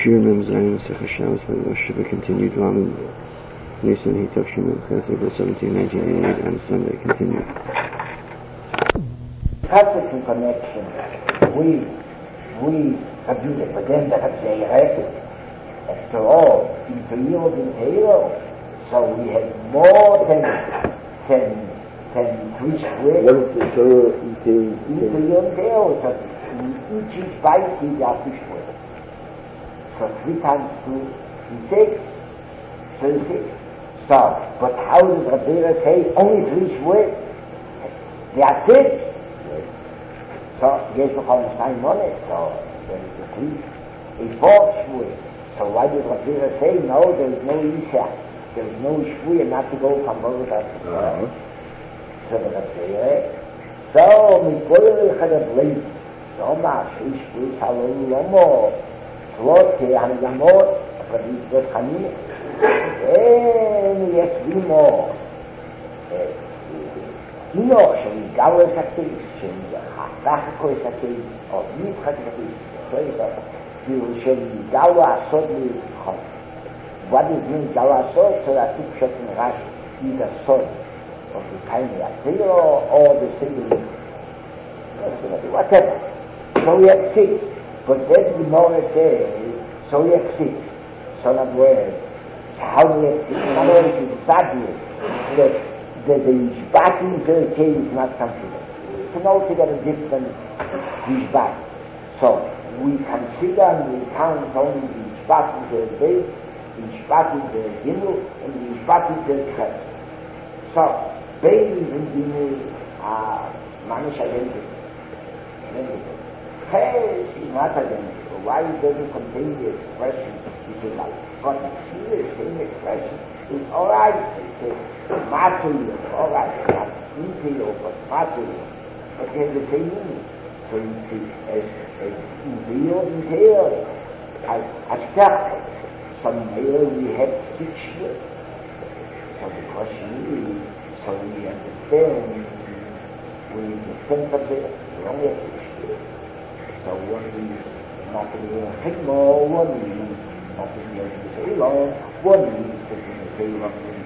Shir Mem Zayin Sefer Shabbos by Rosh Shiva continued Lamed Nisan Hitov Shimon Chesed April 17, 1988, and Sunday continued. Constant connection. We abuse it, but then that say after all, in Teo, so we have more than 3 square. What is the Torah in Teo? So each bite is a 2 square. So 3 times 2 is 6. 36. So, but how does Rabbeinu say only 3 square? They are 6. So, יש לך על 2 money, so there is a 3. A 4 square. So why does Rabbeinu say no, there is no Isha, there is no Shvuya not to go from Baruch HaShem? So the Rabbeinu, so Mikoyer Chadablei, so much Shvuya Shalom Lomo, Slot Hangamot, Rabbi Yisrael Chani, and yes, we more. Enoch שמגל את הכיס, שמחתך כל את הכיס, או מתחת את הכיס, שמגל לעשות לבחון. What does mean גל לעשות? So that two shots in Rashi, either son of the kind of Ateo or the single. Whatever. So we have 6. But then the Gemara says, so we have 6. So in other words, how do we have 6? In other words, it's obvious that the Yishbatim Zerkei is not considered. It's an altogether different Yishbat. So, we consider and we count only the Yishbatim Zerkei, the Yishbatim Zerkei, and the Yishbatim Zerkei. So, babies in Gimel are Manish identical. Ches is not identical. Why it doesn't contain the expression, if you like. But it's here, the same expression. It's alright, it's material, alright, not material, but material. But they have the same meaning. So you see, as detail, as perfect. Some here we have 6 years. So the question is, so we understand of it, we only have 6 years. So one is not to be a hikmo, one is not to be a long, one is to be and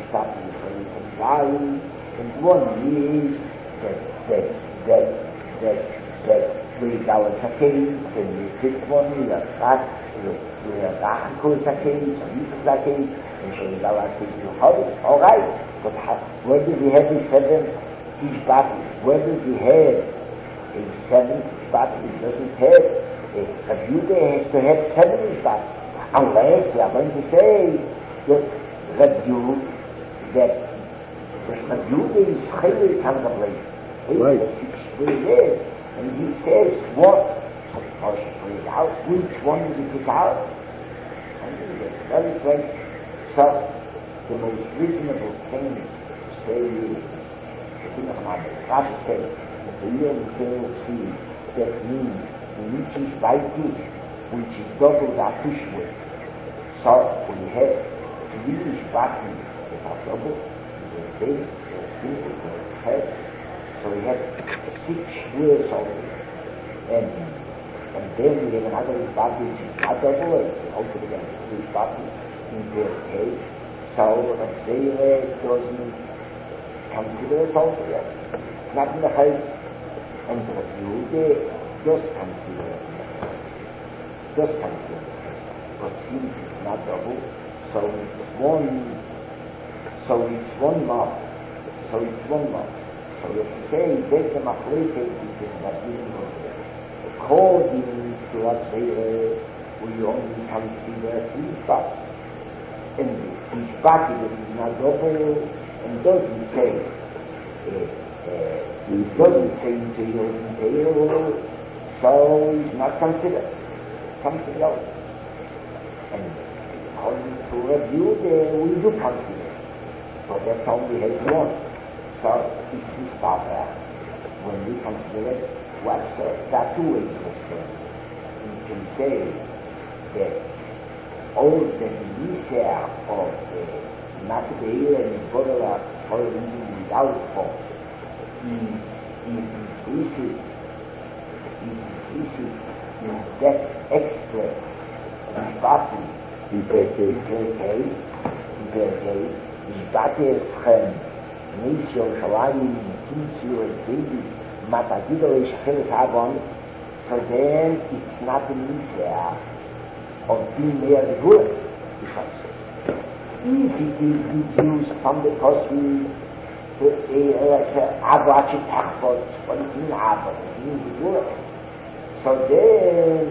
one is that we go a case, and we pick one, we are back, we are back to a case, and so we go a case, alright, but where does he have his 7 each battle? Where does he have a 7 each battle? He doesn't have a Judah has to have 7 each battle, unless we are going to say that the Judah is highly contemplated. Right. And he says, what? Out. Which one did he pick out? And he says, very great. So, the most reasonable thing to say is, Rashi says, the real seed, that means which is by two, which is double that Tushway. So, we have 3 Shvatim that are double, the base, the single, the head. So we have 6 years already. And then we have another Shvatim which is not double, it's altogether 3 Shvatim in their case. So the Zayre doesn't consider it altogether. Not in the head. And the Yehuda just consider it. Just consider it. But since it's not double, so it's one mark. So if you say, there's a machlekes, it is not even according to what they we only consider 3 spots. And each spot is not double, and doesn't say into your detail, so it's not considered something else. And according to review, we do consider, but that's only has 1. So it's this part when we consider it, what there are 2 ways to explain. We can say that all the Yisrael of the Matthew and the Bodala following without form is increasing in that extra השבעתי בפרקי, השבעתי אתכם, נס ירושלים, תמצאו את ביבי, מה תגידו לשחרר את האבון, so then it's not an issue of being there the good, because if it is deduced from the person Abu Achitachbot, what it means Abu, it means the good. So then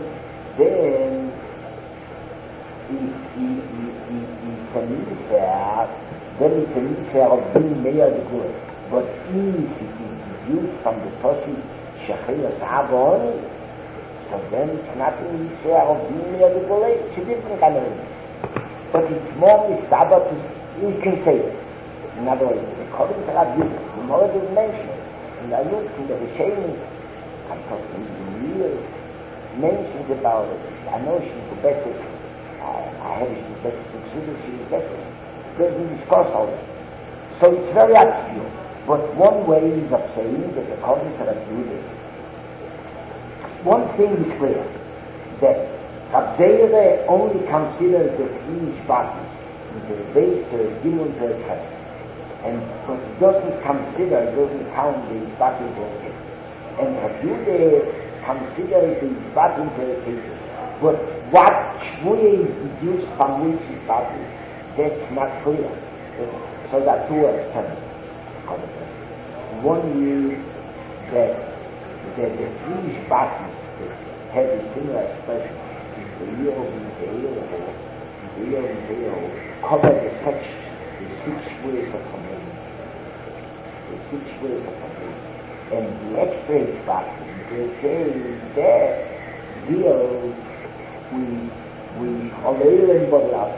it's an issue, then it's an issue of being there the good. But if it is deduced from the person Shechilas Abu, so then it's not an issue of being there the good. It's a different kind of thing. But it's more mistaber to, you can say it. In other words, according to Rabbi Yehuda, the more it is mentioned, in the Ayuk, in the Rishonim, I'm talking in years, mentions about it. I know she's the best, I have she's the best, she's the best, doesn't discuss all that. So it's very obscure. But one way is of saying that according to Rabbi Yehuda, one thing is clear, that Rabbi Yehuda only considers the three Shvatim, the base, the Gimel, the Ches. But it doesn't count the Shvatim Perkei. And Rabbi Yehuda considers the Shvatim Perkei. But what Shvuya is deduced from which Shvatim, that's not clear. So there are two extremes. One is that the three Shvatim have a similar expression. The year of cover the section. The 6 ways of communion. And the extra Shvatim, they say that deals with Oleil and Bovelas.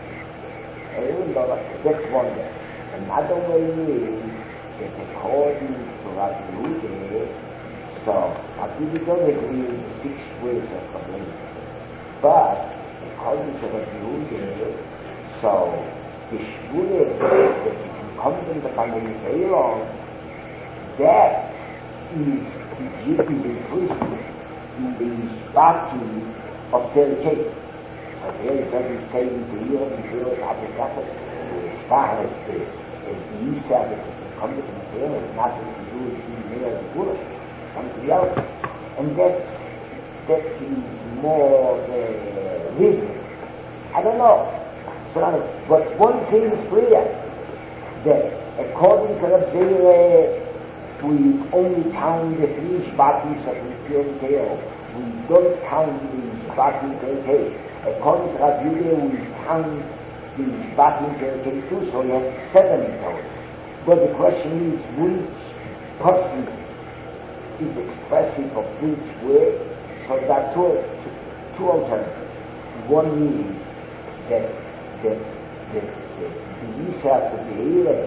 That's one way. Another way is that according to Rabbi Yehuda, so Rabbi Yehuda does agree with the 6 ways of communion. But according to Rabbi Yehuda, so the Shvuya that incumbent upon the Yisrael, that is included in the Shvatim of Perkei. So there it doesn't say in the year of Yisrael, Abishakas, the Shvatim, the Yisrael that is incumbent upon the Yisrael, is nothing to do with the Yisrael of the Gura, something else. And that is more reason. I don't know. But one thing is clear, that according to Rabbi Yehuda, we only count the 3 Shvatim of the Perkei. We don't count the Shvatim Perkei. According to Rabbi Yehuda, we count the Shvatim Perkei too, so we have 7 in total. But the question is, which person is expressive of which way? So there are two alternatives. One is that the Yisrael, the Be'ire,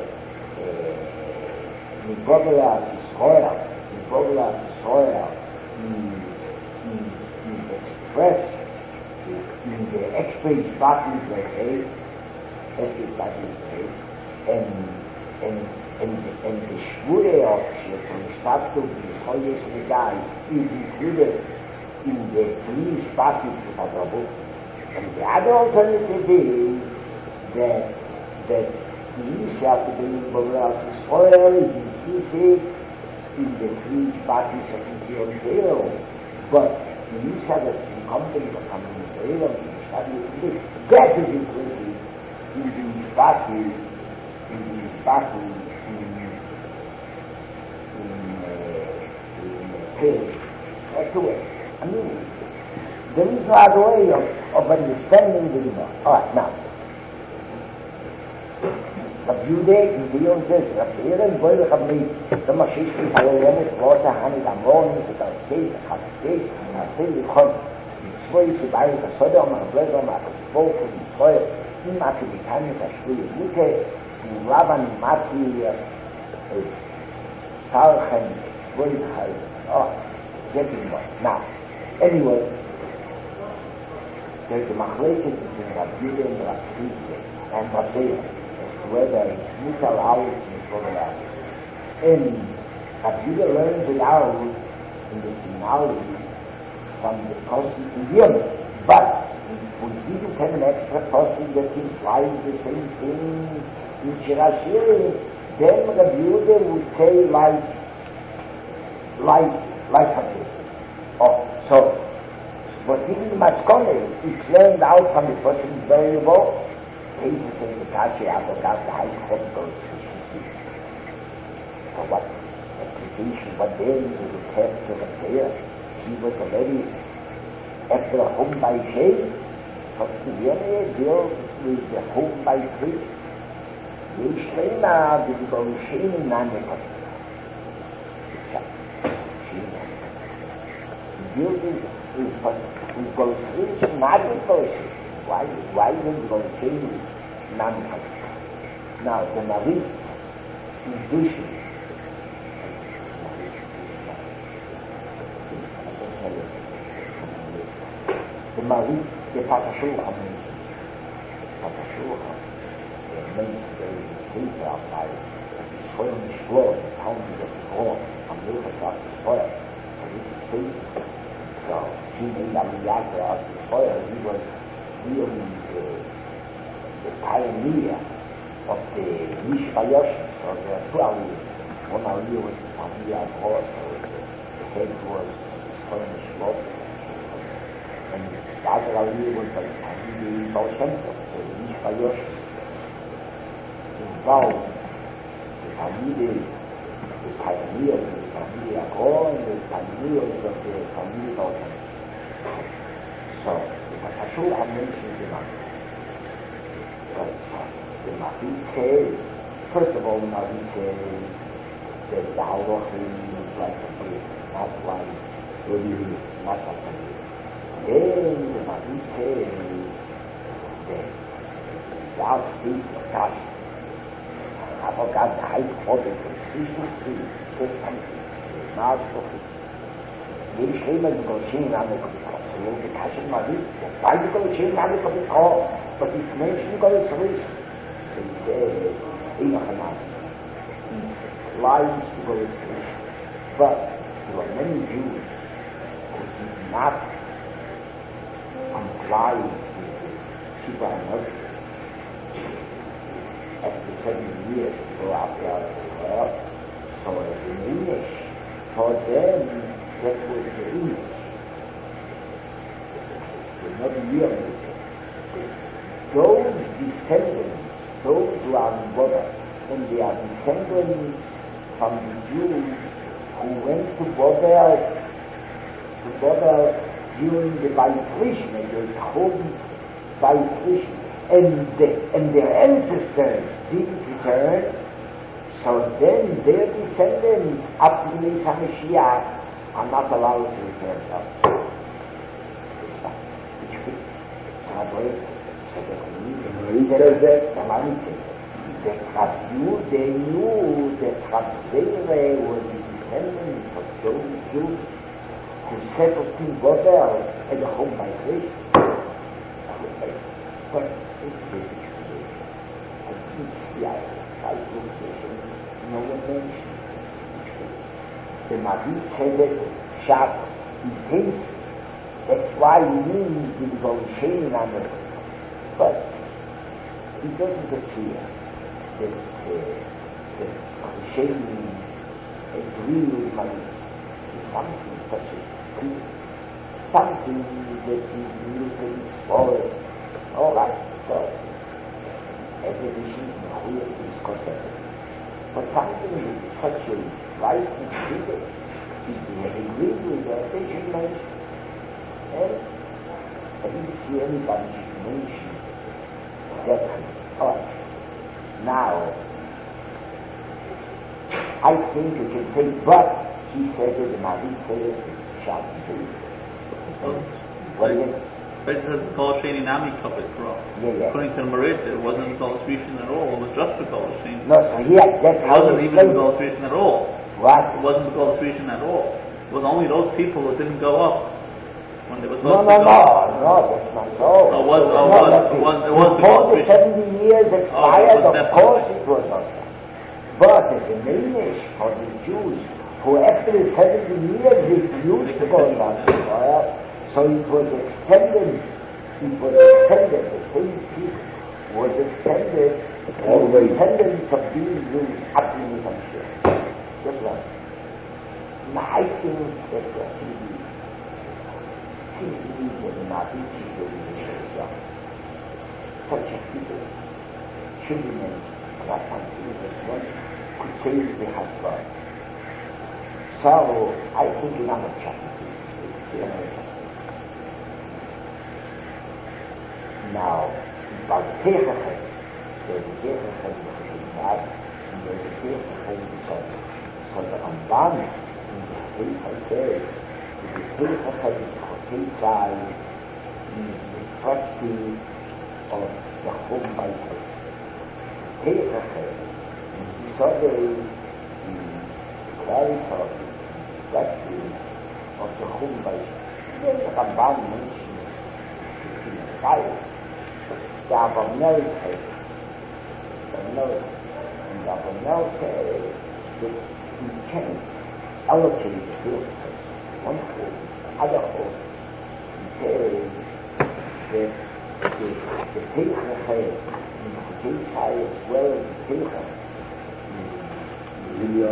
the Bovelas Yisrael, is expressed in the extra Shvatim Perkei, and the Shvuya of Shechonishtabtu B'Choyes Nedai is included in the 3 Shvatim Perkei. And the other alternative is that the Yisrael to be Bovelas Yisrael is included in the 3 Shvatim of Perkei, but the Yisrael that is incumbent upon Israel, that is included in the Shvatim in page. That's the way. I mean, there is no other way of understanding the Gemara. Alright, now. Rabbi Yehuda in the Yom says, Rabbi Yehuda in Boyle Chabli, the Mashiach is the Yemet, Rota, Hanid Amron, the Tarskei, the Chaskei, the Asel, the Chon, the Tzvoi, the Bayi, the Sodom, the Blezer, the Tzvoi, the Tzvoi, the Mati, the Tanya, the Shvui, the Mute, the Laban, Mati, Sarchen, Tzvoi, the Chai. Oh, getting more. Now, anyway, there's a machlekes between Rabbi Yehuda and Rabbi Yehuda and Rabbi Yehuda, whether it's Mutal Out and Bovelas. And Rabbi Yehuda learns it out in the finale from the Kosi in Yemen. But we didn't have an extra person that implies the same thing in Shirashiri, then Rabbi Yehuda would say like something. Oh, so, but even the Maskone is learned out from the person's variable. He says the Kashi Avodah, the high court goes to for what application, what day he would have to compare. He was already after the home by shade, but the Yere deals with the home by tree. Yishlema, the Golshin in America. The building is Golshin, not with Golshin. Why is Golshin in America? Now, the Marie is Dushi. The Marie, the Patashuha means Patashuha, means the paper outside, soil and explode, the town is explode, and the river starts to spoil. So this is paper. So he made Amiyaka out of the soil. He was really the pioneer of the Mishpayosh. So there are two Aliyahs. One Aliyah was the Aliyah abroad, so the head was soil and explode. And the other Aliyah was like the Baal Shem Tov, so the Mishpayosh involved the pioneers of the Talmidei Agor and the pioneers of the Talmidei Baal Shem Tov. So the Patashuha mentions the Marie. But the Marie says, first of all, the Marie says that the Halochim is like a bit, not like really, not like a bit. Then the Marie says that without speaking of God, Avodah the high quality of efficiency, says something, not for it. Yishlema the Golshin in America, so the Kashan Marie, why the Golshin in America is called? But it's mentioned Golshin. So he says, Inachanam, he lies to Golshin. But there are many Jews who did not comply with the Shiva Anochi. After 7 years to go after the so as an English, for them that was the English. Not really. Those descendants, those who are in Bodha, and they are descendants from the Jews who went to Bodha during the Baitrishna, they called Baitrishna, and their ancestors didn't return, so then their descendants up to the Mashiach are not allowed to return. They knew that Rabbeinu was the descendant of those Jews who settled in Babel at the home by grace. But it's basic today. And it's the no one mentioned. The Mavi said that sharp, intense. That's why he means the Golshin in America. But he doesn't appear that Golshin agree with Mavi. It's something such as something that is mutually spoiled. All right, so everything is clear to discuss that. But something that is such a right and secret, if we have agreed with the attention mention, and I didn't see anybody mention that. All right, now, I think we can say, but he says it, the Mavi says it, shall be what is it? But it says the Golshin in America is corrupt. Yeah. According to the Marit, it wasn't Golshin at all. It was just the Golshin. No, so here, that's how it wasn't even the Golshin at all. What? It wasn't the Golshin at all. It was only those people who didn't go up when they were No, supposed to go up. that's not so. It was the Before the Golshin. 70 years expired, of course it was not that. But as a Manish for the Jews, who after the 70 years refused to go down to fire, so it was extended it was intended, the same piece was intended, always intended to be used at the Mashiach. Just like, I think that he was not interested in the Shia. Such a figure should be made. That one one could say the Hasbah. So, I think another chapter. Now, about Techachem, there's a Techachem which is bad, and there's a Techachem which is so the Ramban in the Techachem says, the Techachem is Chotei is reflective of the Chum Baitel. The Techachem is disobeyed the clarity of the reflective of the Chum Baitel. Then the Ramban mentions in the fire. The Abramelech says, and the Abramelech says that he can allocate the field one hole, other hole. He says that the Techachem in the Chotei as well as the Techachem in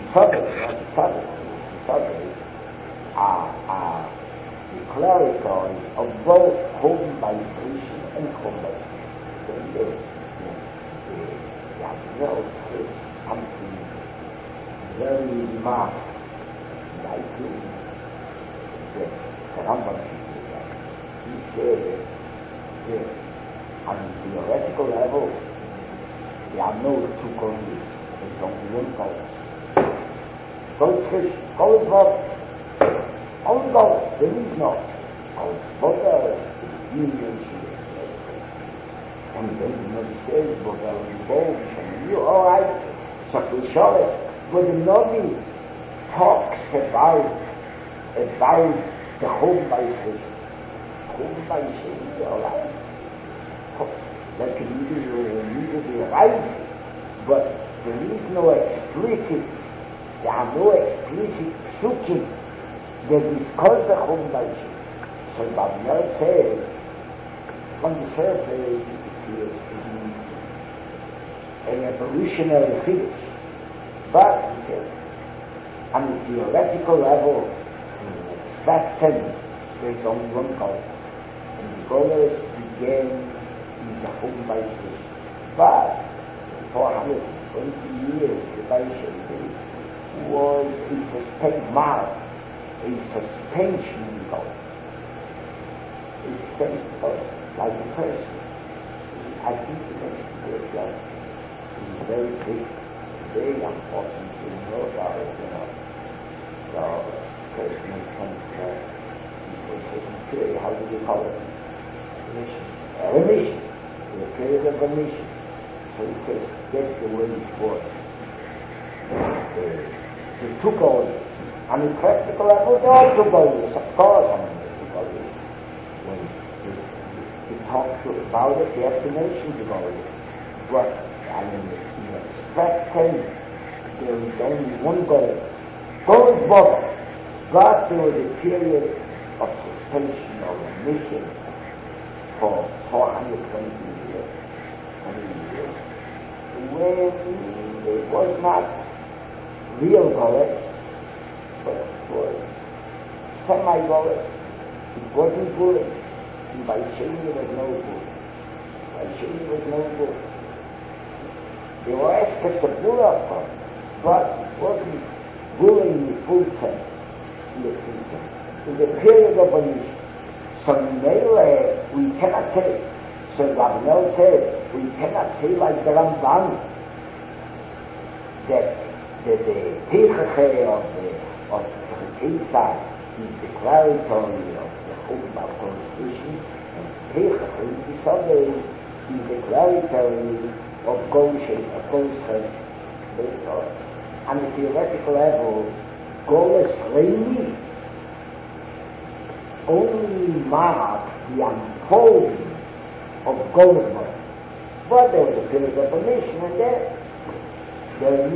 the Sabbath are declaratory of both home by creation and home by creation. The Abramelech says something very remarkable. I think that the Rambam should that. He said that on a theoretical level, there are no two goals. There's only one goal. Go fish, go involved. Only God, there is no. Our Boga is union. And then the Nabi says, Boga is involved. And you, all right, so we show it. But the Nabi talks about the home by faith. Home by faith, all right. That can either be right, but there is no explicit, there are no explicit psukim that is called the Chum Baishi. So Abramelech says, on the surface it appears to be an evolutionary finish. But, he says, on the theoretical level, in the abstract sense, there is only one goal. And the goal began in the Chum Baishi. But, for 420 years, the Baishi was a sustained mark. A suspension of a suspension of like a person. I think the mentioned this that is very big, very important to know about it, So person is coming to that. For a certain period, how do you call it? Remission. Remission. The period of remission. So he says, that's the way it was. The two goals. On a practical level, there are two goals, of course, on the goals. When he talks about it, the explanations about it. But, I mean, in the abstract sense, there is only one goal. Goal is both. But there was a period of suspension or remission for 420 years. When it was not real goal, but it was semi-bullet. It wasn't bullet. And by Shani it was no bullet. By Shani it was no bullet. There were aspects of bullet, of course, but it wasn't bullet in the full sense. In the period of remission. So we cannot say, so Abramelech said, we cannot say like the Ramban that the Techachem of the Ketzad is declaratory of the Chum Baitel, and Techachem is declaratory of Goshen, of Goshen. On a theoretical level, Goles Reini only marks the unfolding of Golden. But there was a period of remission and death. And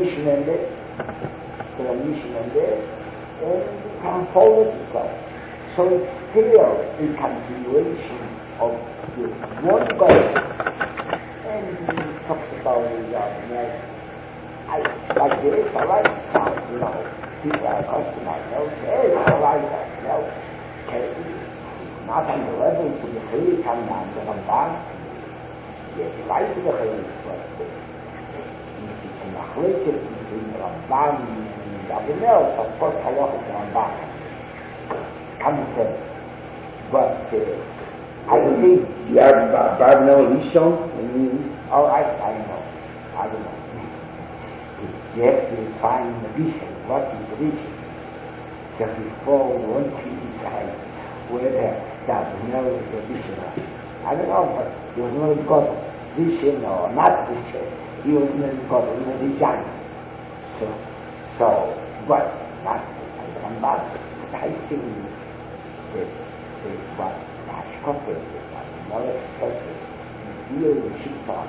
it unfolded itself. So it's still a continuation of the one goal. And he talks about it, I like this, I like that, people are customized, okay, I like that, okay, not on the level to the free come down to come back. Yes, right to the free, but it's in the relative between the Ramban and Avinel, of course, Halach is Ramban. Understand? But I think you have Avinel Rishon? Oh, I know. I don't know. You have to find the vision. What is the vision? Just before one criticized whether that no is the vision. I don't know, but you know got vision or not vision. You know got a vision. So, but not come back. I think that what Hashkot is, no expression, real Shikha.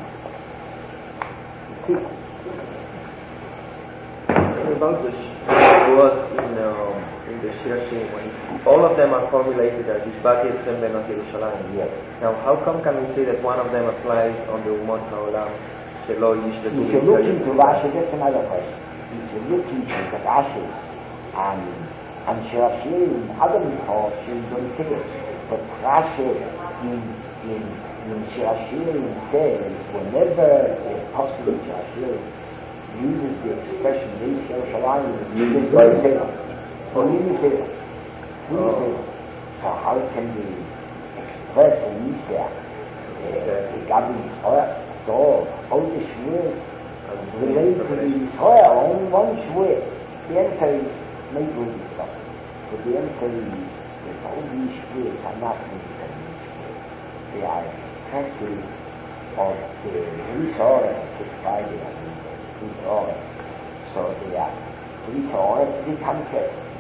About the words in the Shirashim, all of them are formulated as Ishbati Etzem Benot Yerushalayim. Yes. Now, how come can we say that one of them applies on the Umot HaOlam, Shelo Yishletu? If you look into Rashi, that's another question. If you look into the Rashi and Shirashim, other Mishashim don't say it, but Rashi in Shirashim says whenever a person in Shirashim uses the expression Beis Yerushalayim, means so how can we express a Nisha regarding Yisrael? So all the Shvuot relate to the Yisrael, only one Shvuot. The answer is maybe with stuff, but the answer is that all these Shvuot are not necessarily Shvuot. They are expressions of the Yisrael, the Friday and Yisrael. So they are Yisrael, they come to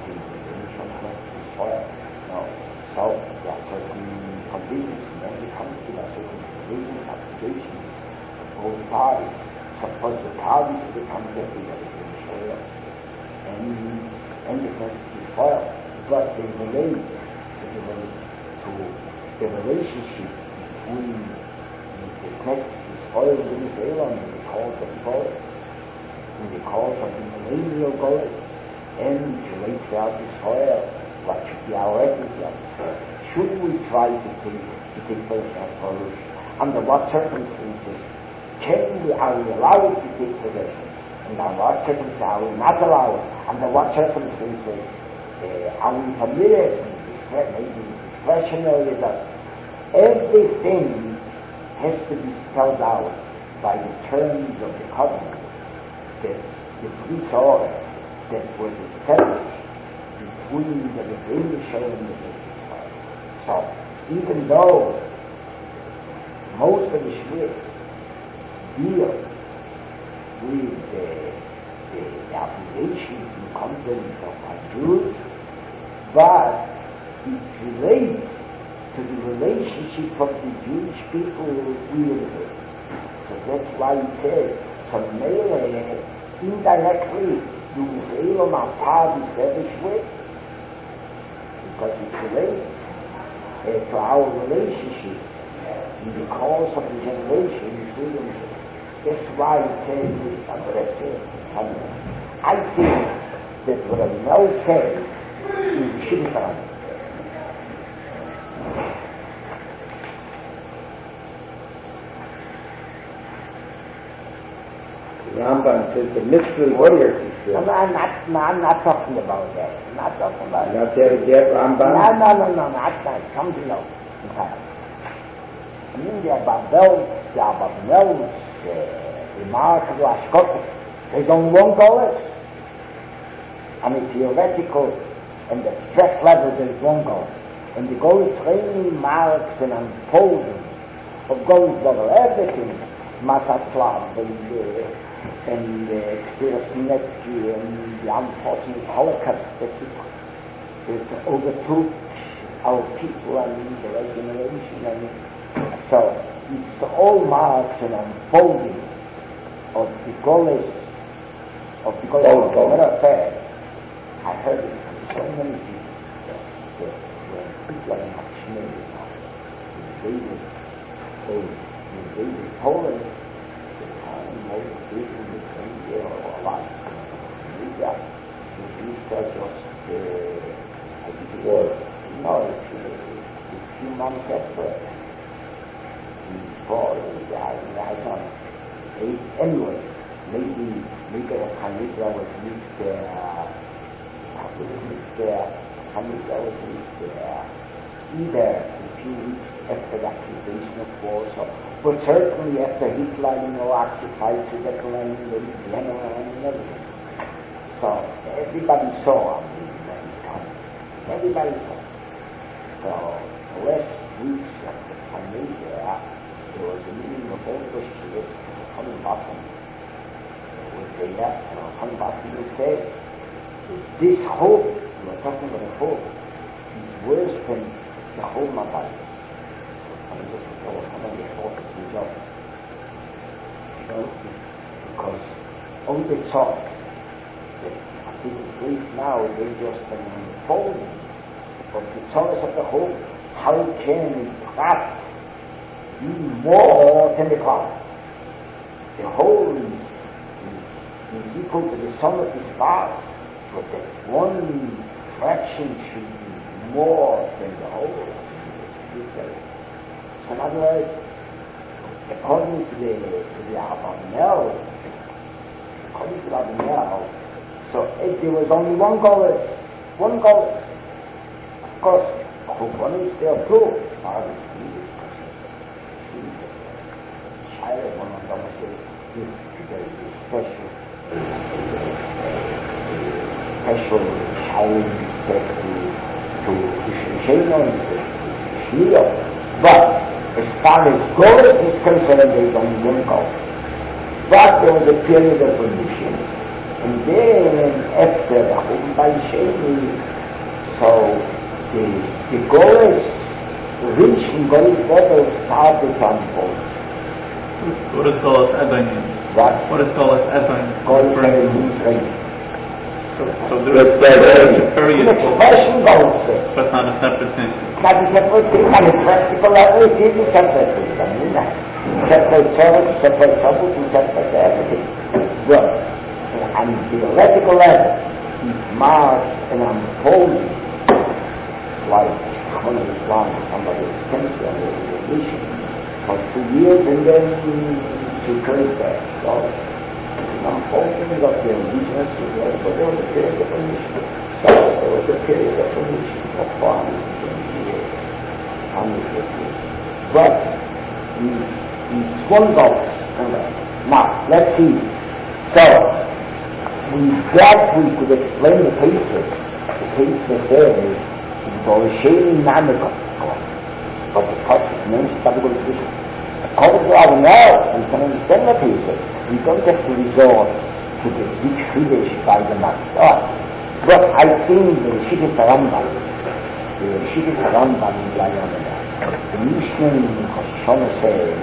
so there are certain conditions, and then we come to a certain conditions, applications of both parties. Suppose the parties become happy that it's in Israel, and the person is Israel, but they relate to the relationship between the text Israel and Israel and the cause of God, and the cause of the millennial God, and relate out Israel. What should be our attitude? Should we try to take possession of Torah? Under what circumstances are we allowed to take possession? And under what circumstances are we not allowed? Under what circumstances are we permitted? Maybe discretionary. Everything has to be spelled out by the terms of the covenant, the police order that was established between the Rebbeinu Shalom and the Israel. So, even though most of the Shvuot deal with the obligations and contents of our Jews, but it relates to the relationship of the Jewish people with Israel. So that's why it says, from Melee, indirectly, the Israel are part of the Shvuot, because it relates to our relationship in the course of the generation between them. That's why it says this. I think that what I now say is Shimon. Rambam says the mystery warrior is I'm not talking about that. I'm not talking about not there yet, Rambam? No, not that. Something else. I mean, the Babel's remarkable Ashkot, they don't want goals. I mean, theoretical and the stress level, there is one goal. And the goal is really marks an unfolding of goals level, everything. Matatlav and Spirosnetsky and the unfortunate Holocaust that overtook our people and the right generation. And so it's all marks an unfolding of the goals of the goals. As a matter of fact, I heard it from so many people. when Hitler had Schnee, invaded Poland, the time most people in the same year or alive. It just, I think it was, it's a few months after. Anyway, maybe the Hanitra was used there, either a few weeks after the accusation of war, but certainly after Hitler, occupied Switzerland and Vienna and everything. So everybody saw when he came. Everybody saw. So the last weeks of the Hanitra, there was a meeting of all the students coming back and was there, and coming back and they said, this hope, we are talking about the hope, is worse than the whole Mabal. Because all the talk that I think is great now, they just unfolding, but the talk of the hope, how can that be more than the cloud? The whole is equal to the sum of its parts, but that one fraction should be more than the whole. So in other words, according to the Abarbanel, so if there was only one goal, of course, one is there too. One of them is special child to Shneil. But as far as goals is concerned, there is only one goal. But there was a period of remission, and then after the whole Baisheni, so the goals reaching goals level started to unfold. What does Golas Ebon mean? What does Golas Ebon mean? So there is a period of but not a separate thing. Not a separate thing, on a practical level, it is a separate thing. I mean that. Separate church, separate troubles, and separate everything. Good. On the theoretical level, it marks an unfolding, like one of Islam, somebody is tempted on the religion for 2 years, and then to turn back. So, it's unfolding of the indigenous, but there was a period of remission. So, there was a period of remission of 420 years. But, it's one goal. Now, let's see. So, with that we could explain the cases. The cases there is Bolshevik Namika. But the process means that we according to our knowledge, we can understand the cases. We don't have to resort to the big finish by the master. But I think the Shikha Sarambam in Guyana, the mission in Hoshana says,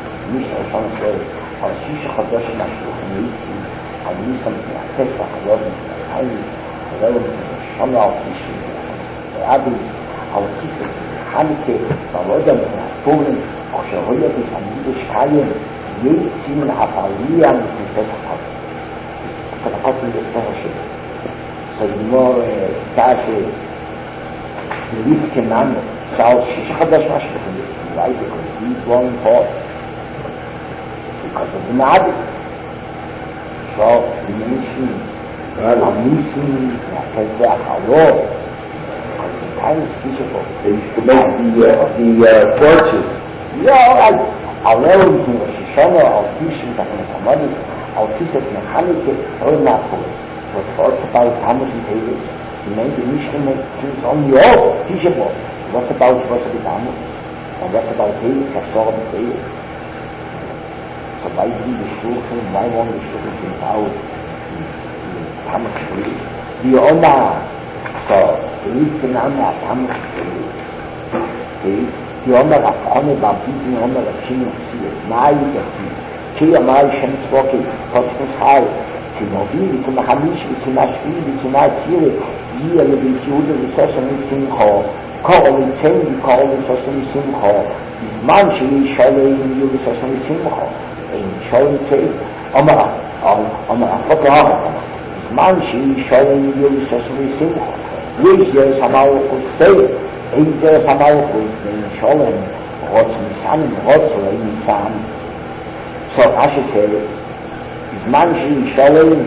על שיש חדש משהו חמיתי, על ניסם מהפסח, הרוב מהחיים, הרוב מהשונה על תישים, ואבי על תיסס, חניקה, ועוד מהפורים, כשהויה בתמיד שקיים, יצאים הפעליה מפסח חדש. כתפות מבספר שלי. סגמור תעשה, בליף כנן, שעל שיש חדש משהו חמיתי, אולי בקודם, דברים פה, because of the Nabi. So, the nation, because the time is teachable. They used to make the torches. Yeah, I'll never do a Shishana, I'll teach him that in Samadi, I'll teach it in a Hanike, or not for it. So, it's about how much he paid it. He made the mission things only all teachable. What about the Tamu? And what about Hayes, Kastor, and Hayes? So why do the children, why won't the children get out in Tamak Street? The Ona, so the reason I'm not Tamak Street, the Ona of Ona Babis, the Ona of Chino Sea, Mai Gati, Kia Mai Shem Swoki, Tosmus High, Timobi, to Mahamish, to Nashvi, to Nashiri, Yia, the Judah, the Session, Simho, כל יצאים וכל יסוסם שמחו, בזמן שישאלים יהיו יסוסם שמחו, אין שואלים צאים, אומר החוק רב, בזמן שישאלים יהיו יסוסם שמחו, יש דרך המלכות צאים, אין דרך המלכות, ואין שואלים, רוצים מסענים, רוצים מסענים. So Rashi says, בזמן שישאלים,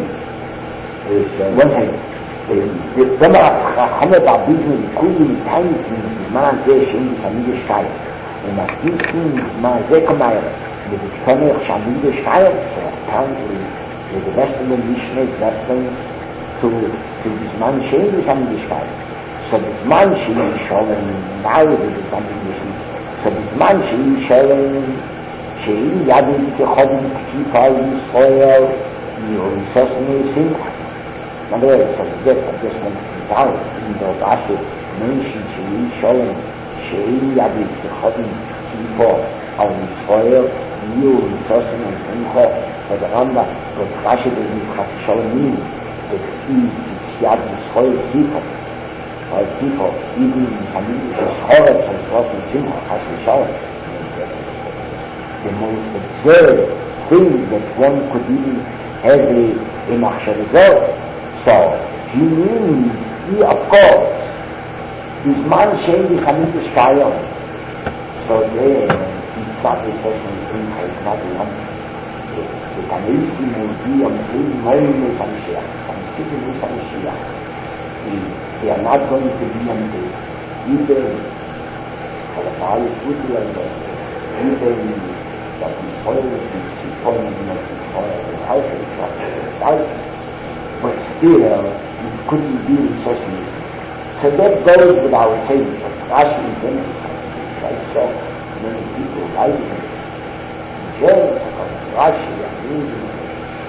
one thing, במה חמד עבידנו לכולים טיינסים בזמן הזה שאין תמיד שתיים ומספיקים בזמן הזה כמר ובתפנך שעמיד שתיים apparently the best of the Mishnah is wrestling to בזמן שאין תמיד שתיים so בזמן שישאלים now זה תמיד שתיים so בזמן שישאלים שאין ידים כחודים כתיפה ישראל יורססנו שמחה Another subject I just want to point out in the Rashi mentioned Shalom Shein Yadi Chodim Kippur al Yisrael Yu Yisosin and Simcha for the Rambam but Rashi doesn't have Shalom mean that it's Yad Yisrael Kippur or Kippur even in Hamid Yisrael and Yisosin Simcha has the Shalom the most absurd thing that one could even have a Machshavazor So, he means, he of course, this man saying the coming to Skyrim. So then, he started saying it's not enough. The Kanisi Museum in Moine Samshia, Samshia Samshia. They are not going to be on the even for the Baal Woodland, even that the oil is people in the oil, the house is but still, it couldn't be associated. So that goes without saying. But Rashi intended like so. Many people write it. German, Rashi, and reading it.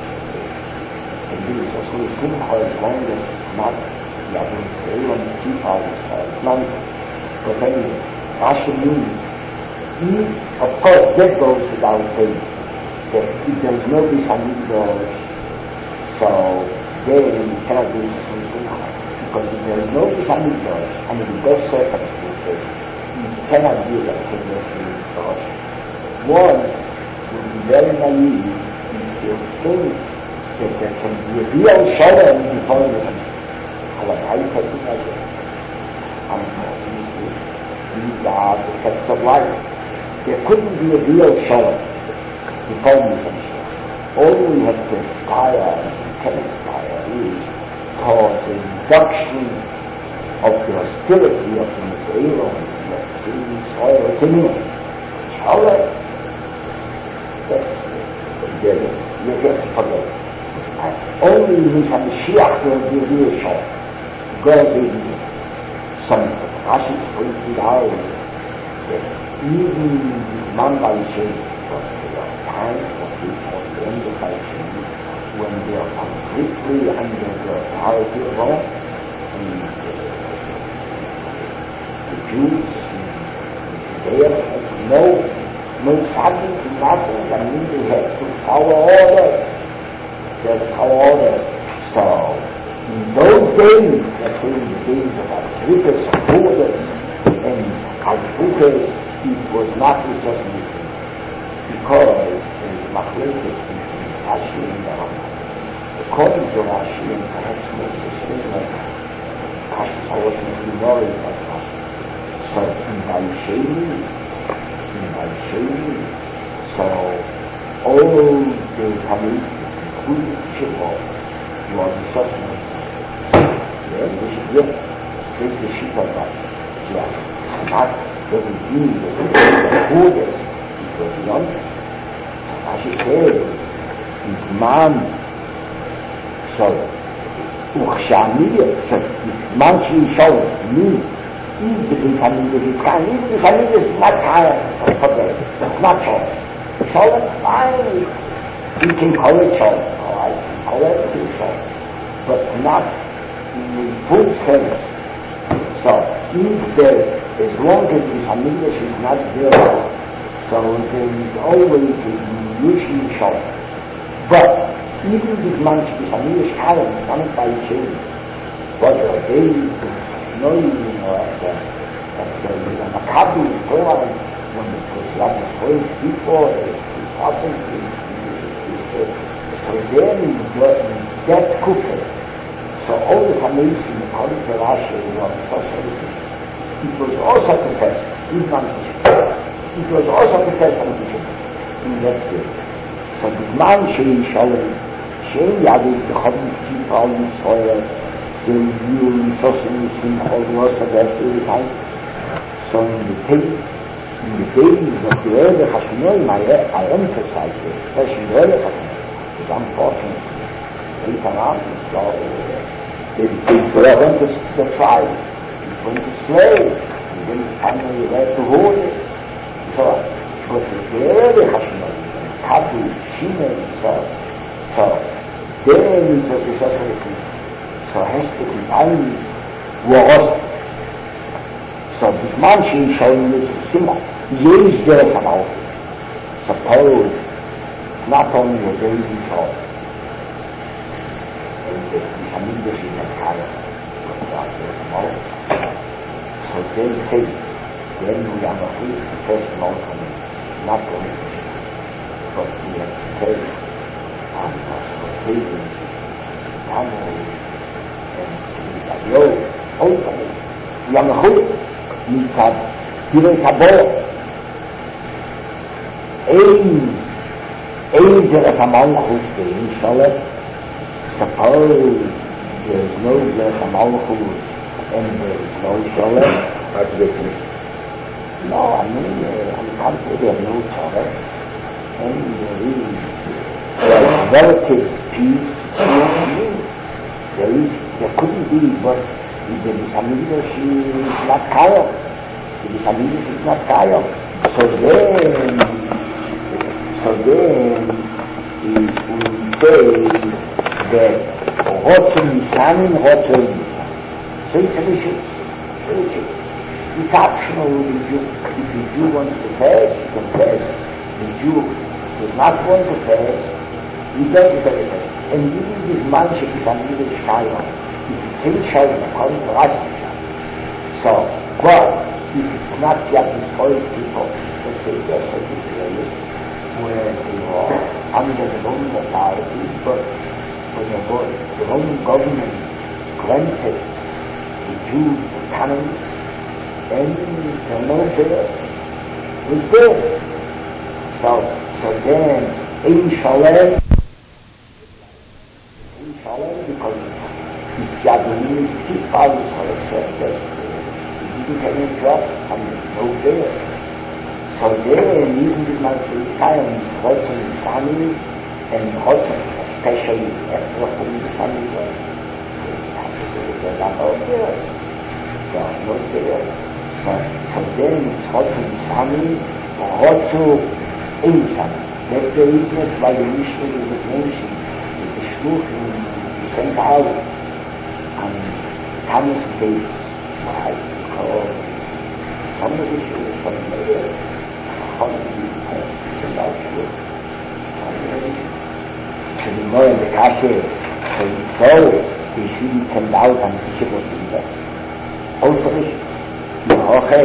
And this is also a simcha as long as it's not, you have to say on the people, it's not. But anyway, Rashi means, of course, that goes without saying. That if there is no misunderstanding, so then you cannot do something because if there is no Islamic church and in the best circumstances you cannot do that thing that you thought. One would be very naive if you think that there can be a real shalom before you how you take it like that? Unfortunately, these are the facts of life. There couldn't be a real shalom before you all we have to aspire can inspire is towards the reduction of the hostility of the Israel and the Israel opinion. However, you have to forget. Only with HaMashiach will be reassured. God is some Rashi pointed out that even man by change, but there are times of the end of by change when they are completely under the authority of God, and the Jews, they have no subject to nothing, I mean they have to follow orders. They follow orders. So, in those days, that's in the days of Azrikas, Abudas, and Azrikas, it was not just anything, because there is Machlekes Rashi and the Rambam. According to Rashi, and perhaps most especially Rashi is always more about Rashi. So in Vaisheni, so all the communities, including Shibor, was suffering. Then we should get the sheep of that. Yeah, not the regime that the orders, it was beyond. Rashi says, it's man, so, Uchshamiyah, so, man Shishol, me, even the Hamid is not higher, it's not Sholem. Sholem, fine, you can call it Sholem, alright, call it Sholem, but not in the full sense. So, as long as the Hamid is not there, so there is always usually Sholem. But even this man is Hamid Shalom, not by change. But they know the Maccabi Torah, when it was like the first people, it happened so then in that Kufa, so all the Hamilton, according to Rashi, it was also the first, it was also the first in that day. So the man Shein Shalom, Shein Yadid, the Chabit Kifa, Yisrael, the Yul, Tosin, Simcha, Rosa, that's the time. So in the days of the early Hashmonaim, I emphasize it, especially the early Hashmonaim, because I'm talking later on, so they went to the tribe, they went to slave, and then finally they had to hold it. So, but the early Hashmonaim, Kabu, Shimon, so there is the Pesach, so has to be time was. So this man Shein Shalom is Simcha. Yes, there come out. Suppose not only a baby child, and the Hamidus in the Kaya, so they say, then we are not free, the first month coming, not going to, but we have to tell you, and so taking family, and to be open, we are not free. מצד תראה כבור אין דרך המלכות ואין שולט suppose there is no דרך המלכות and there is no שולט no, I mean can't say there is no שולט and there is relative peace there couldn't be but the Hamidus is not Kaya. The Hamidus is not Kaya. So then we say that Rotzim Nisanim, Rotzim Nisanim. So it's an issue. It's optional with the Jew. If the Jew wants to fast, he can fast. The Jew does not want to fast, he doesn't fast. And even this man should be Hamidus Kaya. Shein Shalom according to Rashi. So, but if it's not yet destroyed people, let's say there's a situation where they are under the Roman authority, but when the Roman government granted the Jews autonomy, then the no there was there. So then Shein Shalom because it's Yaduni, it's Father's Holocaust, it didn't have any drop, and there's no there. So there, even with my time, Rotzim and family, and Rotzim, especially after the family, they're not out there. They are not there. So then it's Rotzim and family, or Rotzim and family. That's the reason why the Mishnah is mentioned, with the Shluch in St. Paul. And Thomas Gates, why it's called some of the issues from later, how do you send out to it? So you know in the Kashe, so he shouldn't send out and teach about the leader. Also, okay,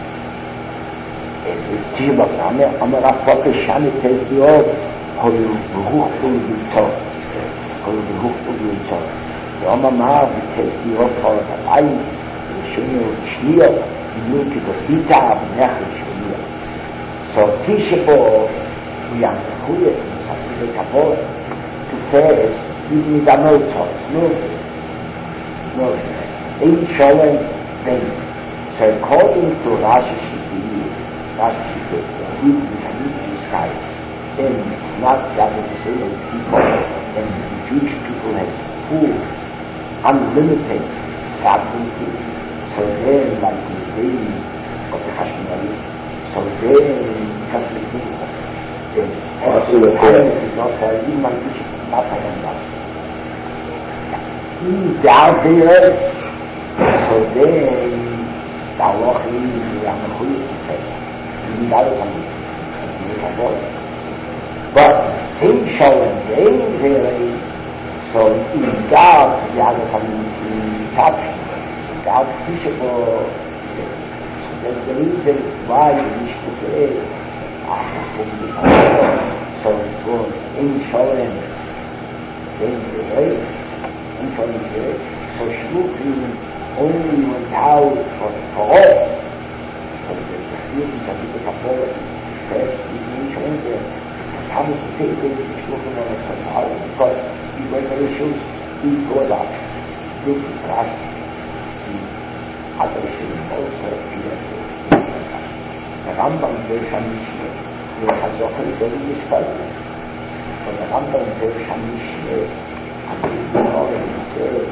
teach about I'm a focus, Shani tells you all how you hook to the talk, how you hook to the talk. יום אמר, ותלתי אופו את הבית, ושני ושניות, דימוי כדופיתה, בנחל שניות. סורתי שבו, הוא ימחוי את מספרי לכבוד, תופס, even the notes, no, אין שולם בין. So according to Rashi Shibiri, even the Hamidus sky, then it's not that the same people, and the Jewish people have full unlimited sovereignty, so then like the days of the Hashmonaim, so then Catholic people, the parents is not even my teaching, not I am not. He's out there, so then the Allah is the Yamahui, even that is something, but Shein Shalom, they so in God, the other community touch, God teachable. That's the reason why we wish to say, so it goes in Sholem, then the race, in Sholem the race. So Shluchim only went out for us. So the students of the Kapol, first, we went there. Thomas to take the Shluchim on the Kapol, because he went to the shoes, he goes out. This is Rashi. Other shoes also appear. The Rambam says Hamishne, he has often very discovered. So the Rambam says Hamishne, and he already said,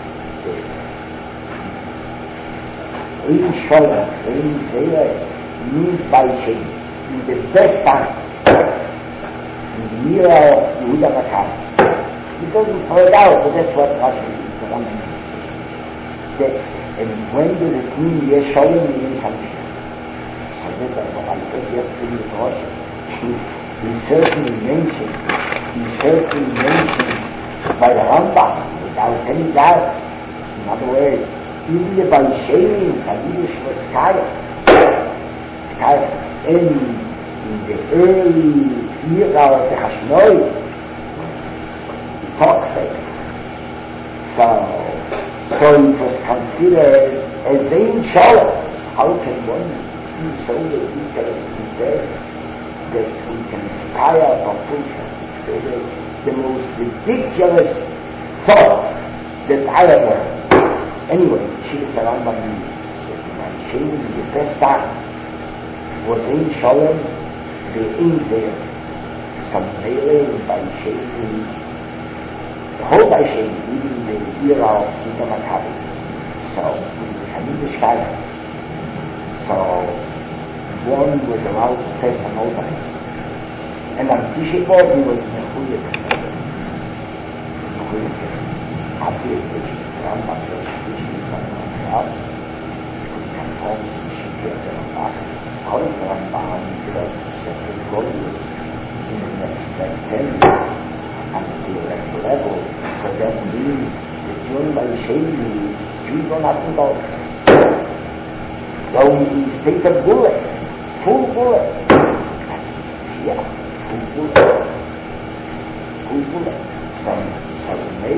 in Sholem, in there, means by change, in the best time, in the year of Yehuda Maccabi. He doesn't throw it out, but that's what Rashi is, the Rambam says. And when does it mean Yesh Sholem means Hamishne? So that's what I said yesterday in Rosh. He certainly mentioned by the Rambam, without any doubt. In other words, even the Baishelim, Sabidish was Kaya. In the early era of the Hashnoi, he talks like it. So it was considered as Zayn Sholem. How can one be so detailed that we can inspire our culture? The most ridiculous thought that I ever heard. Anyway, Shir Rambam Shane, the best time was in Sholem, the in there, some Mele by Shane, the whole by Shane, even the era of Yehuda Maccabi. So, Hamidish Kaya. So, one was allowed to take an altar. And on Tisha B'Av, he was Mechuyah. After the Rambam was out, he can form the Shikha of the Rambam. All the Rambam said to go in the next 10 years until that level. So that means that John by Shady, Jews don't have to go. So he takes a bullet, full bullet. Yeah, full bullet. So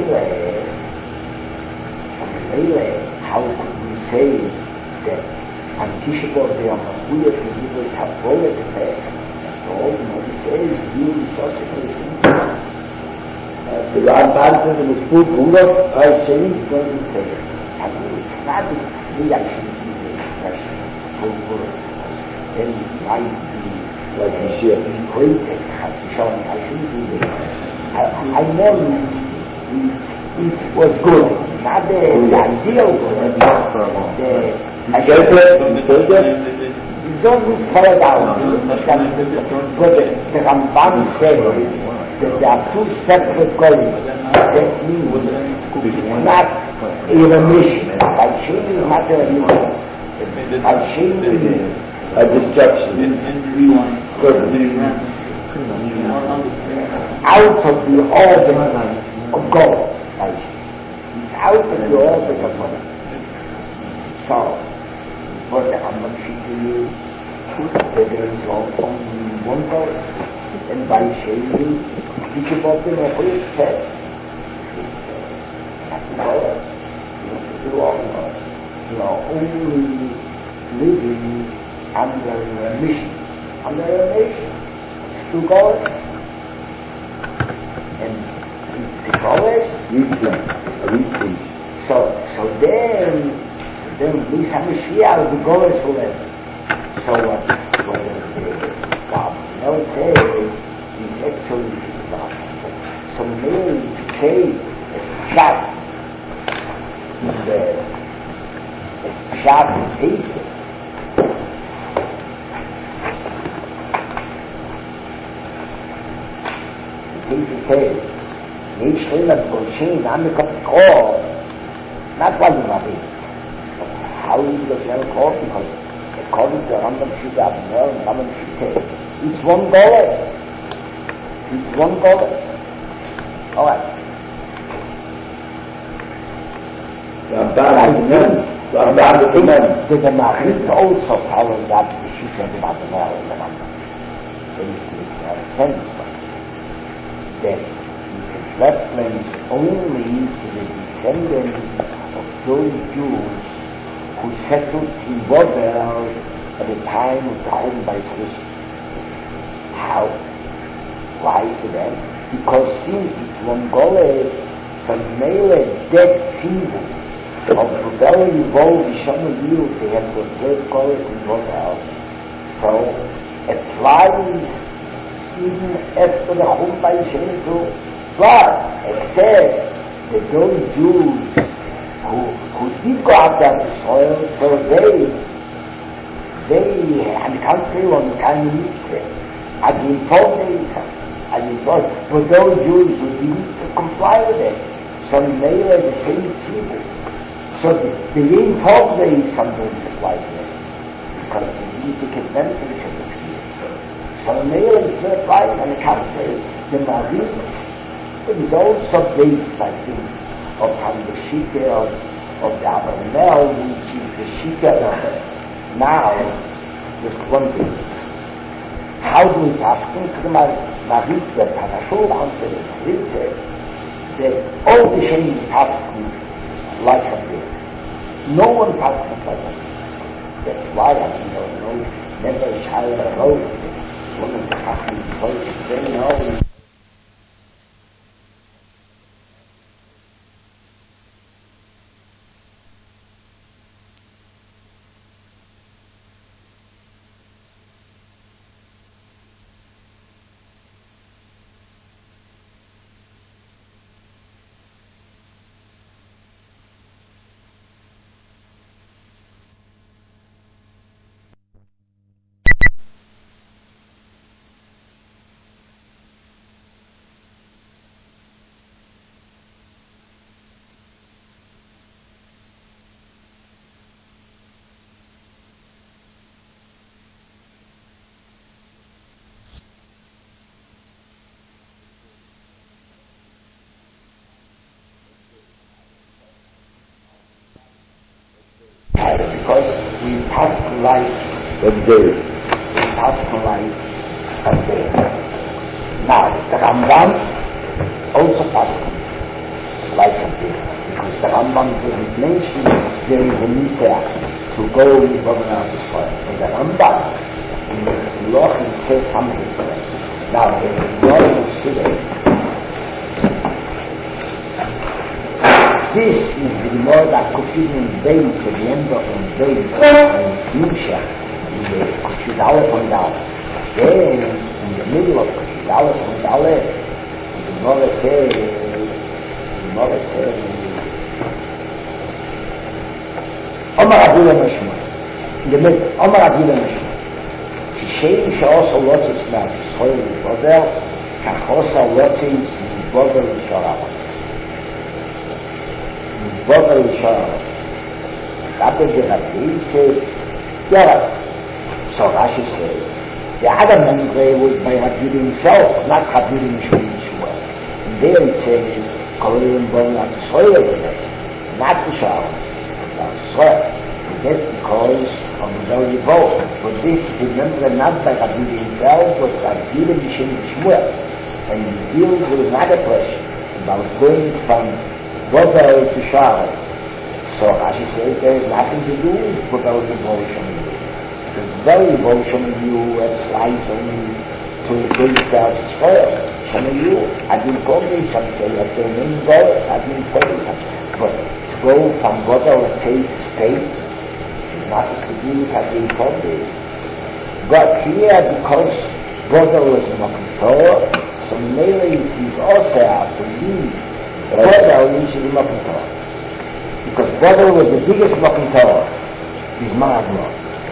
Mele, how could we say that on Tisha B'Av they are Mechuyah to give us Kapol to pay? So all he says, you such a person. The Rambam says it was full bullet, I say it doesn't say it. And it's not the reaction to the expression, full bullet. Then it might be like he said, equated, I shouldn't do this. I know it was good, not the ideal good. It doesn't spell it out. But the Rambam said that there are two separate goals. That means it's not a remission. By shame is not a remission. By shame is a destruction. Out of the orbit of God. It's out of the orbit of God. So, what the Rambam should do is that there is only one God, and by shame, Tisha B'Av the Mechuyah said, God, you are only living under a mission, to God, and the Goles, so then this Hamashiach, the Goles will end. So what the Bible says is actually God. So maybe to say a shot is taken. Each thing that will change, I'm the call, not what you want to but how you will tell call, because according to Rambam Shita Abner and Rambam Shita, it's one goal. Alright. Did the Marit also follow that the she said about the marriage and the number? Then you have a sense of it. Then you can reference only to the descendants of those Jews who settled in Babel at the time of the home by Christ. How? Why to them? Because since it's Mongolia, the male dead season of Babel involved Shama Yield, they have to play Golet in Babel. So it flies even after the home by Shinto, but except that those Jews who did go out there to soil, so they and the country on kind of meet I've been told but those Jews who didn't comply with it, so they were the same people. So the informed they sometimes apply to it, because they need to get advantage of the people. So they were not right on the country. The Marit is also based, I think, upon the Shita of the Abramelech, which is the Shita of now, just one thing. How do we ask him to the Marit, the Parashul answer is written that all the Shem ask him like a bit. No one asked him like that. That's why I don't know, never a child wrote it. One of the Chacham told us, they know. Because we pass life a day. We pass life a day. Now, the Rambam also passes life a day. Because the Rambam doesn't mention there is a need to go with one another's fire. So the Rambam, in the law, he says something. Now, there is no today. This is the Gemara that Kufid in Beis, at the end of Beis, and Nimsha, in the Kufid Aleph and Aleph. Then, in the middle of Kufid Aleph and Aleph, the Gemara says, Omar Abdullah Mashma, in the middle, Omar Abdullah Mashma, Kishem Sha'os Olotis Ma'at, Yisroel Yisroel, Kachos Olotis Yisroel Yisroel. Babel Shah. After the Rabbi says, so Rashi says, the Adam Membre was by Rabbi himself, not Rabbi Yeshua. And there it says, Korean Bon at soil with it, not the Shah, but soil. And that's because of the very bow. But this, remember, not by Rabbi himself, but Rabbi Yeshua. And he deals with another question about going from Babel to Shah. So Rashi says there is nothing to do with Babel devotion. The very devotion you applies only to bring down soil. Some of you, I've been told me some say that the main goal, I've been told me something. But to go from Babel to state is nothing to do with I've been told me. But here, because Babel was not Torah, so maybe it is also to leave Babel into the Mocking Torah. Because Babel was the biggest Mocking Torah. His Maradma.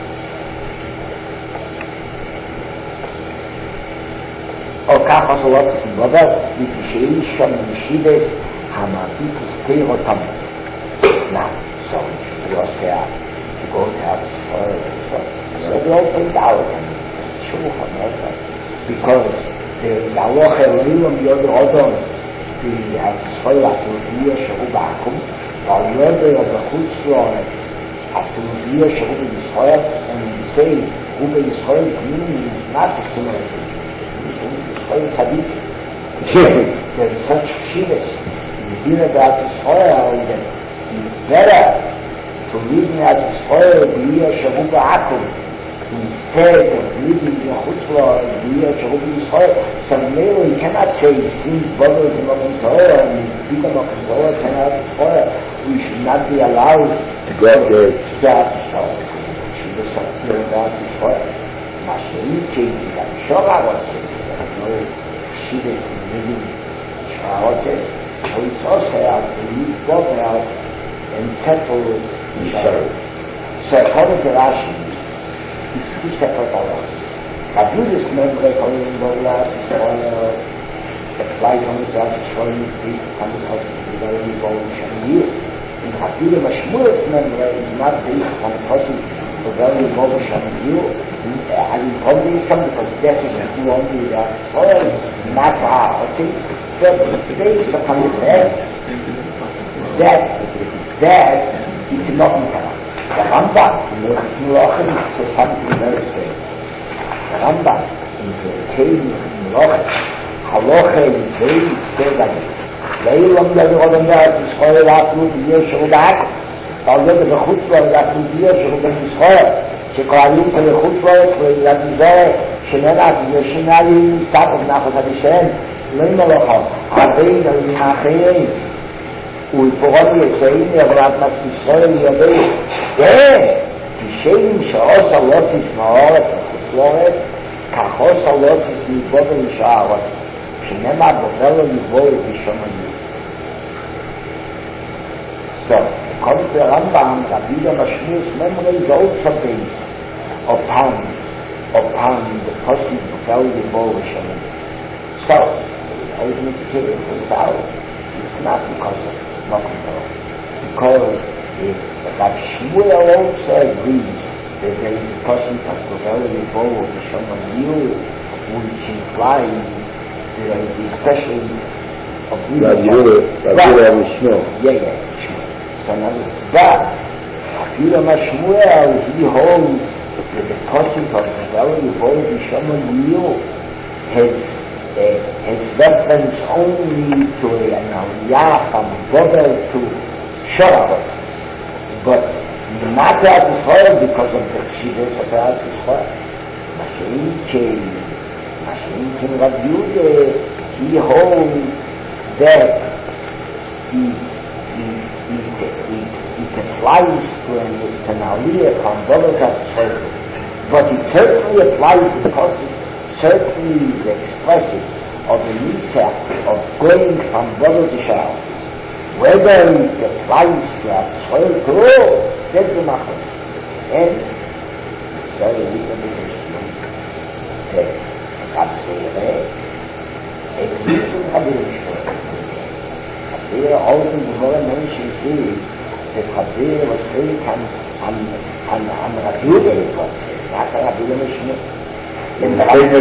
O Kachas Olotis in Babel, with the Sheisham and Yeshivas, Hamapit Stereotam. Now, so we also have to go to have soil and stuff. So they all paid out and Shulchan, because there is Allah Elohim Yod Odom. The Soil to be a Shahu Bakum, or Yodel of the Hutzlor, after Messiah Shabbat Yisrael, and we say Ruba Yisrael community is not the similar thing. Yisrael Tzaddik. There's such shivas. You hear about Yisrael that it's better to live in Yisrael B'yah Shabbat Akum instead of living in Chutzlah B'yah Shabbat Yisrael. So now you cannot say since brothers in Makom Torah and people in Makom Torah cannot Yisrael, we should not be allowed to go there to start Yisrael. She was something about Yisrael. Mashiach changed that. Shora was changed that. No shivas in living Shrahotes. So it's also out to leave both out and settle Yisrael. So according to Rashi, it's two separate Allahs. Kabulus membre calling Bolas Yisrael, the flight on the South Yisrael is based upon the culture of the very Bolas Shamir. In Kabulus Mashmuel's membre is not based upon the culture of the very Bolas Shamir. And in probably some because death is too only that Yisrael is not okay. But it's based upon the fact that it's not in Torah. The Rambam in the Melachim says something very strange. The Rambam in the Kelim Melachim, Halacha is very strange. Leilam Le'Rodem Ve'at Yisrael Aflu B'yeh Shurudak, Ta'alod B'chutzlah Aflu B'yeh Shurudak Yisrael, שקוראים כלחוצות ולזה שנראה ישנה לי סתיו נחת הבישן לא ימלוכו עדיין ולמחיים ולפורון יצאים יברת ישראל ידי כשאים שעוס הלוטיס מאורת וחוצלורת כחוס הלוטיס מבובר לשערות שנראה בובר לבוא בשומנים so according to Rambam, Rabbi Mashmuel's memory is also based upon the positive valuable Shalom. So, I would need to take it without. It's not because of Makom Torah. Because Rabbi Shmuel also agrees that there is a positive valuable Shalom view, which implies that there is especially of Rabbi Shmuel. Yeah. But Rabbi Mashmuel, he holds that the concept of the very Yisrael Yisrael has reference only to an aliyah from Babel to Shorah, but not as Yisrael because of the Chivas of Eretz Yisrael. Mashiach Rabbi Yehuda, he holds that it applies to an aliyah from Babel to Yisrael, but it certainly applies because it certainly is expressive of the mitzvah of going from Babel to Shal. Whether it applies to Yisrael too, that's the matter. And it's very little bit of There all the Gemara mentions is that Chabir was very on Rabbi Yehuda, not Rabbi Mashmuel. In the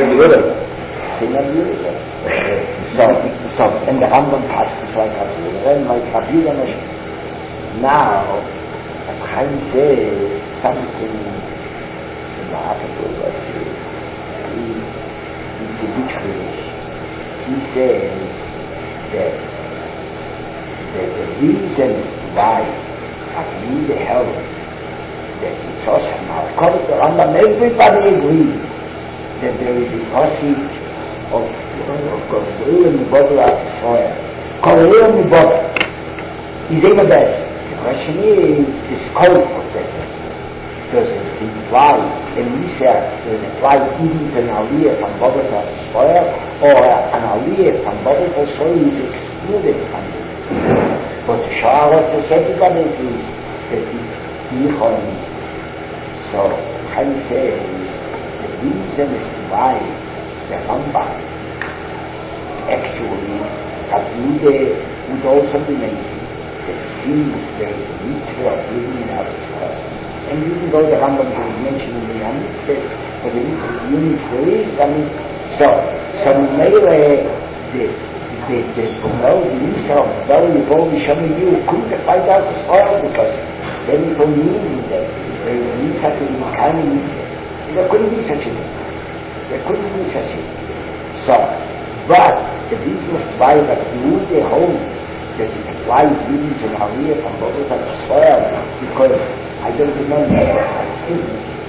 So, and the Rambam passes like Rabbi Yehuda, like Rabbi Mashmuel. Now, Chaim says something remarkable, but it's a bit foolish. He says that the reason why Rabbi Yehuda held that it's awesome now, according to Rambam, everybody agrees that there is a concept of Korean Mibodla Israel. Korean Mibodla is even best. The question is the scope of that. Does it imply a Misa, does it apply even to an aliyah from Babel to Israel, or an aliyah from Babel to Israel is excluded from it? But the Shah was everybody agrees that it's Yichon. So, Chaim says, the reason is why the Rambam actually Rabbi Yehuda would also be mentioned that since there is a mitzvah of living in our Israel, and even though the Rambam is mentioned in the mitzvah, but the mitzvah is, so maybe the mitzvah of very Yisrael you couldn't find out Israel because then it will mean that such a thing, there couldn't be such a thing. There couldn't be such a thing. So, but the business by that you the home that it applies even to Maria from both of soil, because I don't remember, I think,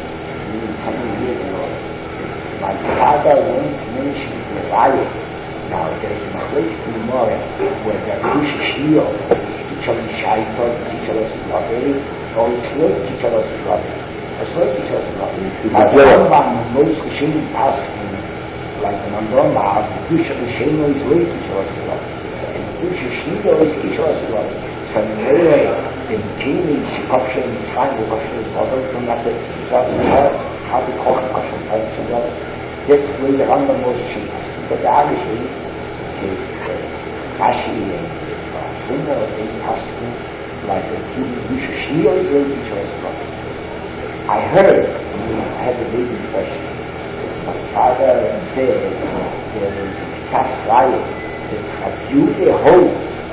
10 years ago, my father once mentioned the riot. Now there is a place in Memorial where the Rosh Shio, teacher of Shaito, teacher of Slavery, or it's not teacher of Slavery. It's not teacher of Slavery. But the Rambam knows the Shem past, like the Mandoma, the Rosh Shem is way teacher of Slavery. And the Rosh Shio is teacher of Slavery. So anyway, the Kini, the Kopsha, the Tzvang, the Kopsha, the Bottle, the Matter, how to call the Kopsha, that's where the Rambam was cheap. But the Irish is Rashi and Zimmer, they passed like the Rosh Shio is way teacher of Slavery. I heard, when I had a baby question, my father said that the past riot, that a Jew hope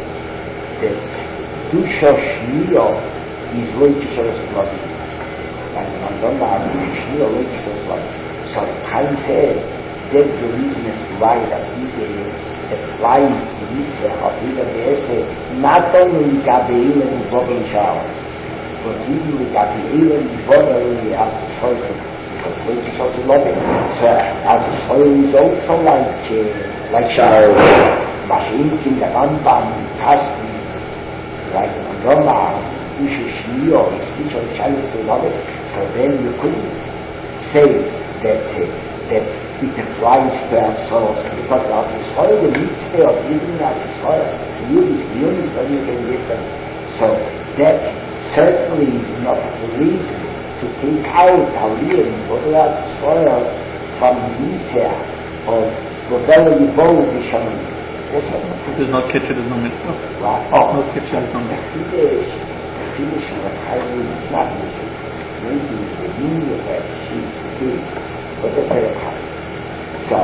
that Dusha Shmio is way teacher of Slavery. And the Mandoma Dusha Shmio way teacher of Slavery. So Chaim said, that's the reason as to why that people apply this of Ida not only Gabriel and Bobby Shaw, but even with Gabriel and Bobby as the soil, because way teacher of Slavery. So as the soil is also like Shaw, Machine in the Rambam, Kasten, like Mandoma, Dusha Shmio, is teacher of Slavery. So then you couldn't say that it applies to ourselves, because our soil, the mitzvah of living our soil, is the only way you can get them. So that certainly is not the reason to take out our living our soil from the mitzvah of whatever you bow the shaman. There's no kitchen, there's no mitzvah. What? Oh, no kitchen, there's no mitzvah. The finish of the highway is not mitzvah. Maybe the meaning of that sheep is but the very high. So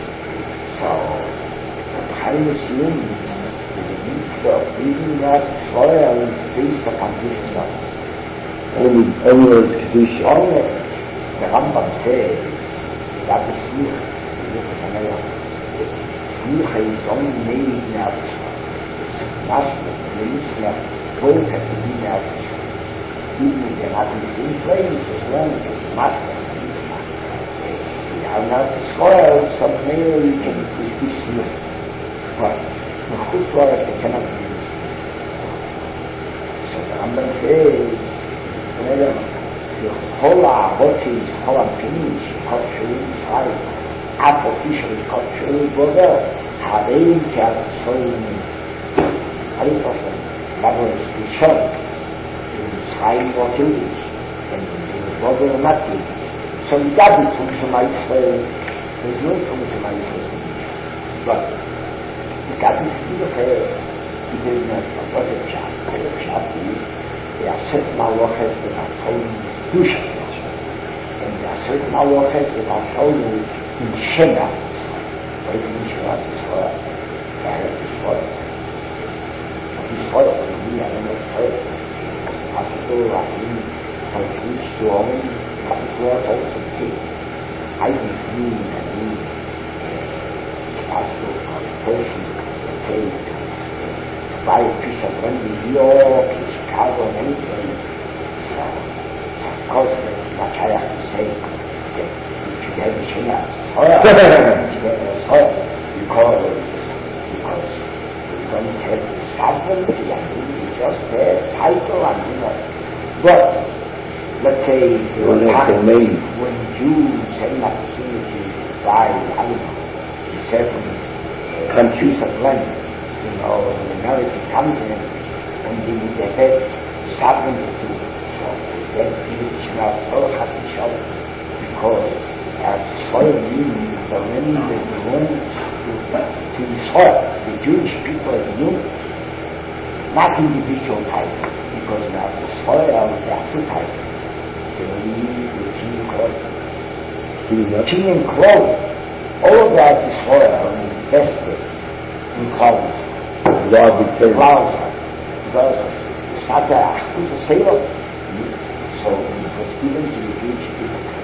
Chaim assumes that the mitzvah of living that soil is based upon this stuff. Only is Kedusha. Only the Rambam says that the Smicha, Smicha is only made in our Master, the mitzvah, both have to be in our even if they're not in the same place, as long as it's Master. I'm not spoiled, so maybe you can be smooth. But the good work, they cannot be smooth. So the Rambam says, the whole Avoti is whole Pinish, called Shuri Israel, Apple Fisher is called Shuri Boga, Harein Kaz Soin, Harifasam, Labor Spishon, in Israel Votilich, and in Boga Mati. So you got this from Shema Yisrael, there's no from Shema Yisrael. But you got this to the fair, you didn't know what a chat. The chat is, there are certain halachas that are told in Dusha, and there are certain halachas that are told in Shema. What is in Shema Yisrael? There is Yisrael. Yisrael, for me, I don't know Yisrael. Possible, I mean, for each to own, also take. I mean, it's possible for a person to take, buy a piece of land in New York, in Chicago, and anything. So, of course, that's much I have to say that you should have the Shema soil, because you don't have the sovereignty, and you just have title, and but let's say when Jews had an opportunity to buy, I don't know, certain countries of land, the American continent, and they had sovereignty to it. So that is not so happy show, because as soil means the land that belongs to the soil, the Jewish people as unit, not individual title, because now the soil they are two titles. King and clothes, all of that is soil and invested in clothes. Flowers. Because Sata is a sailor. So it was given to the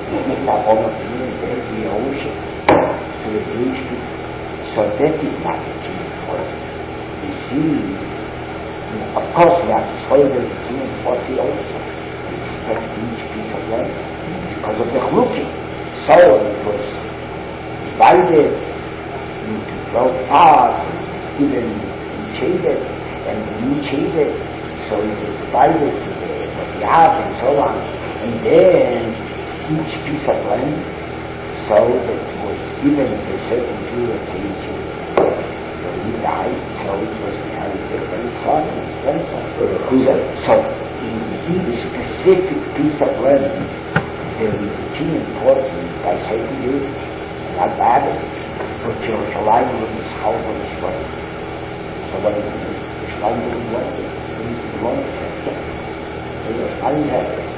It's not all of you, there's the ocean to the Jewish people. So that is not the Jewish word. You see, of course we have to say that the Jewish word also. Respect each piece of land because of the looking. So it was divided into 12 parts, even shaded and reshaded, so it was divided to the art and so on. And then each piece of land, so that was given to a certain Jew at age. So he died, so it was inherited by his son and his grandson. So in each specific piece of land, there is a key importance by certain Jews, not bad, but Jerusalem was his house on his way. So what is it? Jerusalem was one thing, it belongs to him. So Jerusalem had it.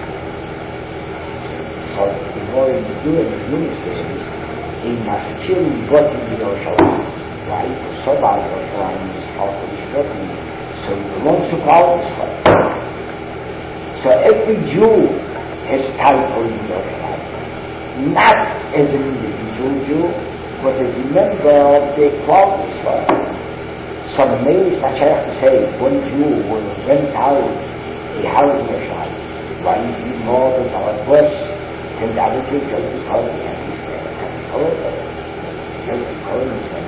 So the more he was doing his ministry, he must kill God in Jerusalem. Right? So by Jerusalem is house on his way. So he belongs to God this way. So every Jew has title in Jerusalem. Not as an individual Jew, but as a member of the Claudius family. Some males are trying to say one Jew will rent out a house in Jerusalem. Why is he more than our boss than the other Jews just because he has his however, just because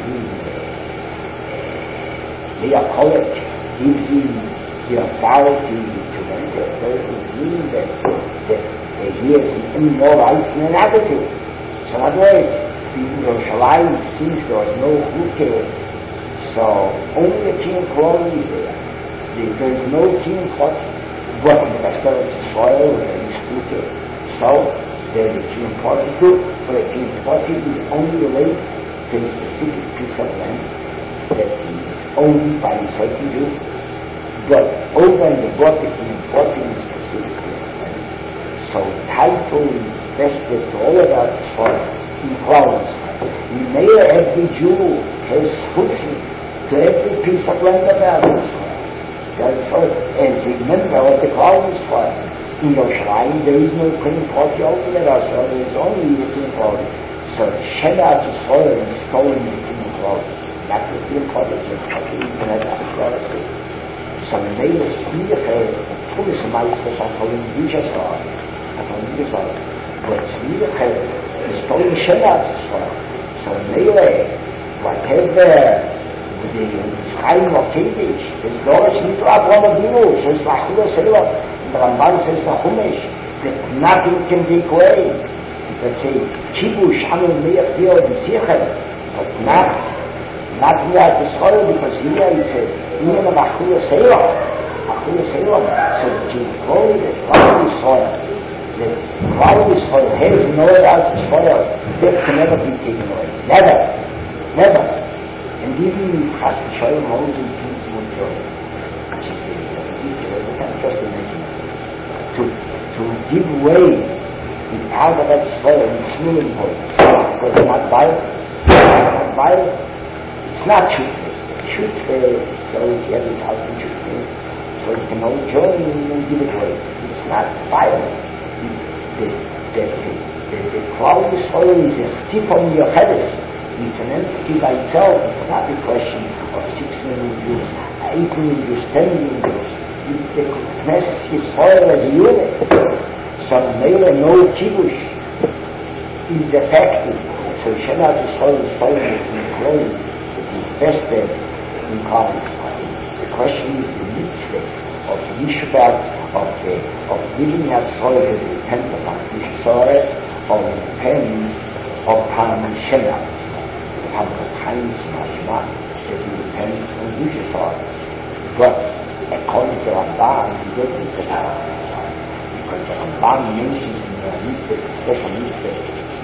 they are college gives him the authority to rent it. Doesn't mean that he has any more rights than an other Jew. So in other words, in Jerusalem, since there was no Huke, so only a king colony is there. There is no king colony. But in the rest of the soil, there is Huke. So there is a king colony too, but a king colony is only related to a specific piece of land that is owned by a certain Jew. But over in the Baltic, king colony is specific piece of land. So title is vested to all of that soil. In Mayor, every Jew has hooking to every piece of land about this. As a member of the Claudius for in Jerusalem, there is no clean party over there, so there is only the clean party. So Shemad is soil and stolen the clean Claudius. Not the clean party, just the internet authority. So Mayor Smicher, Tulis Meister, Satolim Vijasar, but Smicher is stolen Shemad is soil. So Mayor, whatever the time of Kiddush, his Lord's Mitzvah Abinu, says Lachula Selah, the Ramban says the Chumash, that nothing can take away. Let's say, Kiddush, Hamil Meir Pio, the Sichel, but not here at the soil, because here he says, even the Lachula Selah, so the glory, the cloudy soil, has no doubt the soil, that can never be taken away. Never. And even has to show Moses things will show. Just imagine. To give way in out of that soil in human voice. Because it's not violent. It's not truth. So if you have it out in truth, so you can only join and give it away. It's not violent. The cloud of soil is a stiff on your head. It's an entity by itself. It's not a question of 6 million Jews, 8 million Jews, 10 million Jews. The Knesset is soil as a unit. So no Kiddush is defective. So Shemad is soil in clothes. It is vested in common. The question is the mitzvah of Yishbat, of giving that soil to depend upon this soil, or depend upon Shemad. How the times Mashma that he depends on Yishbat. But according to Ramban, he doesn't depend on Yishbat. Because the Ramban mentions in the mitzvah, special mitzvah,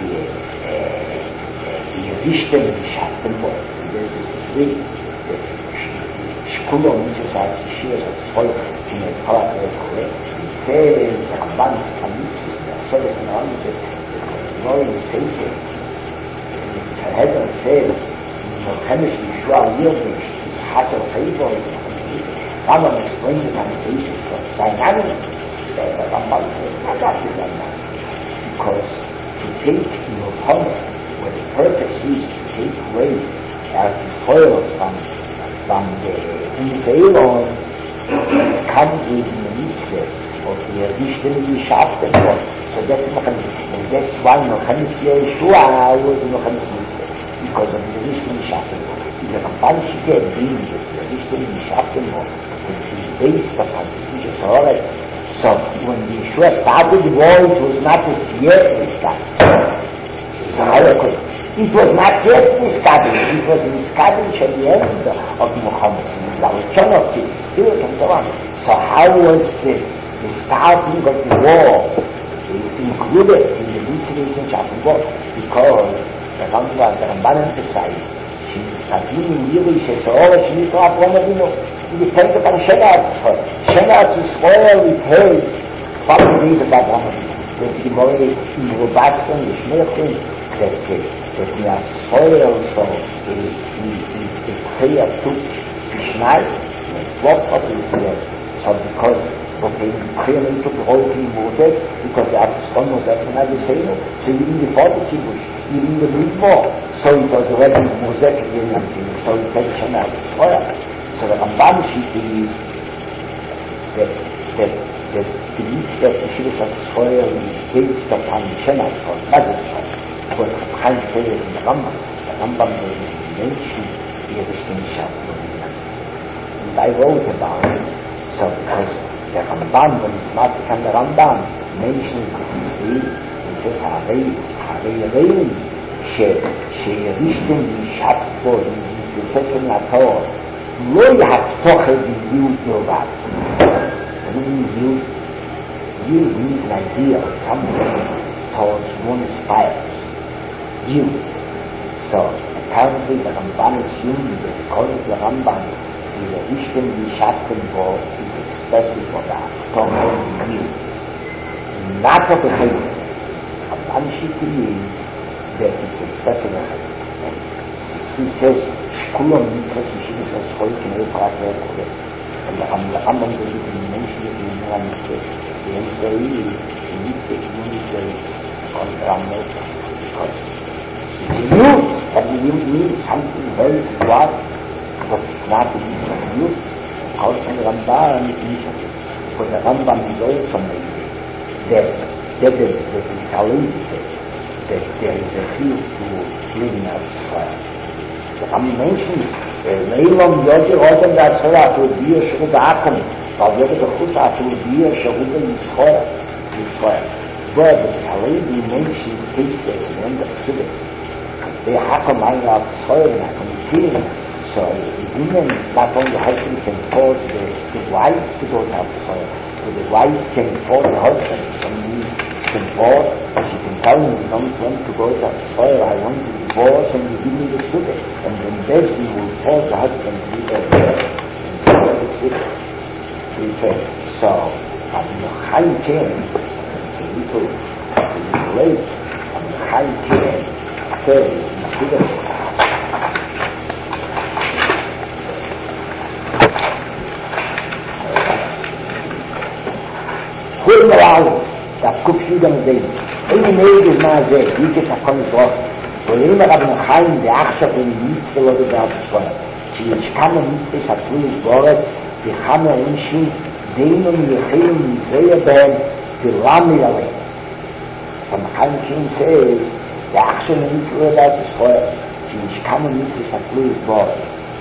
the Yavishtem Yishatem for it. There's this way that Shkulo mitzvah shares of soil in a part of correct. He says the Ramban is a mitzvah, the service in the Ramban says, the glory is taken. Heaven says, Mohammed Yeshua Yildish is hot of favor. Rambam explains it on the basis of dynamics. Rambam says, not after dynamics. Because to take Muhammad, where the purpose is to take away as the soil from the Inseelon, come with the mitzvah of the Rishon Yishavten, so that's why Mechanit Yeshua was Mechanit mitzvah, because of the Rishon Yishavten. The Ramban being the Rishon Yishavten, which is based upon the Torah. So when Yeshua started the war, it was not yet established. It was not yet established. It was established at the end of Muhammad. So how was the starting of the war included in the Rishon Yishavten? Because the Ramban emphasized, she is depends upon Shemitah. Shemitah is where we pay 5 days about Ramadan. The Gemara in Rubaston, the Shmeichim, that we are soil, so the prayer took Mishnah, what of is there? So because the prayer took the whole thing water, because the Apostle was at another saying, so even the 40 Kibush, even the Midmore, so it was already Mosek again, so it takes Shemitah soil. So the Ramban believes that believes that the Shivas of soil is based upon Shemitah soil, not the soil. But Chaim says in the Rambam mentioned the Rishon Yishavten. And I wrote about it, so because the Ramban, when it's not on the Ramban, mentions it says, Harei Rishon Yishavten, it says in the Torah, לא יהפוך את יהוד בלבד. You need an idea of something towards one's fire. You. So, apparently the Ramban assumed that according to the Ramban, the Rishon Yishavten war is especially for the Torah of you. Not for the Hayat. Ramban believes that it's especially the Hayat. He says, Shkulam Mikras Yishivas as Choy Kinei Prat V'Ekule. And the Rambam believes in mention of the Yimra Mikras. The Yisraeli, the Mikras Yisraeli, called Ramot, because it's a youth, and the youth means something very what, but it's not the use of youth. Out from the Ramban, because the Rambam is also made that the Israeli said that there is a field to living out fire. I'm mentioning Leilom Yogi Odom that Torah to be a Shurud Akum, but the Chuta to be a Shurud Yisrael. But the Haredi mentioned cases at the end of the Siddur. They Hakum Ayah Soil and Hakum Kirim. So the women not only husband can force the wife to go to soil, so the wife can force the husband. Somebody can force, she can tell him, you don't want to go to soil, I want to divorce, and you give me the sugar. And then Bessie will force the husband to do that. And he said, so, on the high chain, a little late, on the high chain, there is the sugar. כל מרעו, תעקוב שידם זהו. אין נגד מה זה, יקס הכל נזרוק. ואין הרב נחיים דעכשיו ומצווה לא דעת ספונה. שיש כמה מצווה שתלו לסבורת, זה כמה אנשים דיינו מייחים מזרע בהם, ולמה ילך. המחיים says, דעכשיו ומצווה לא דעת ספונה, שיש כמה מצווה שתלו לסבורת.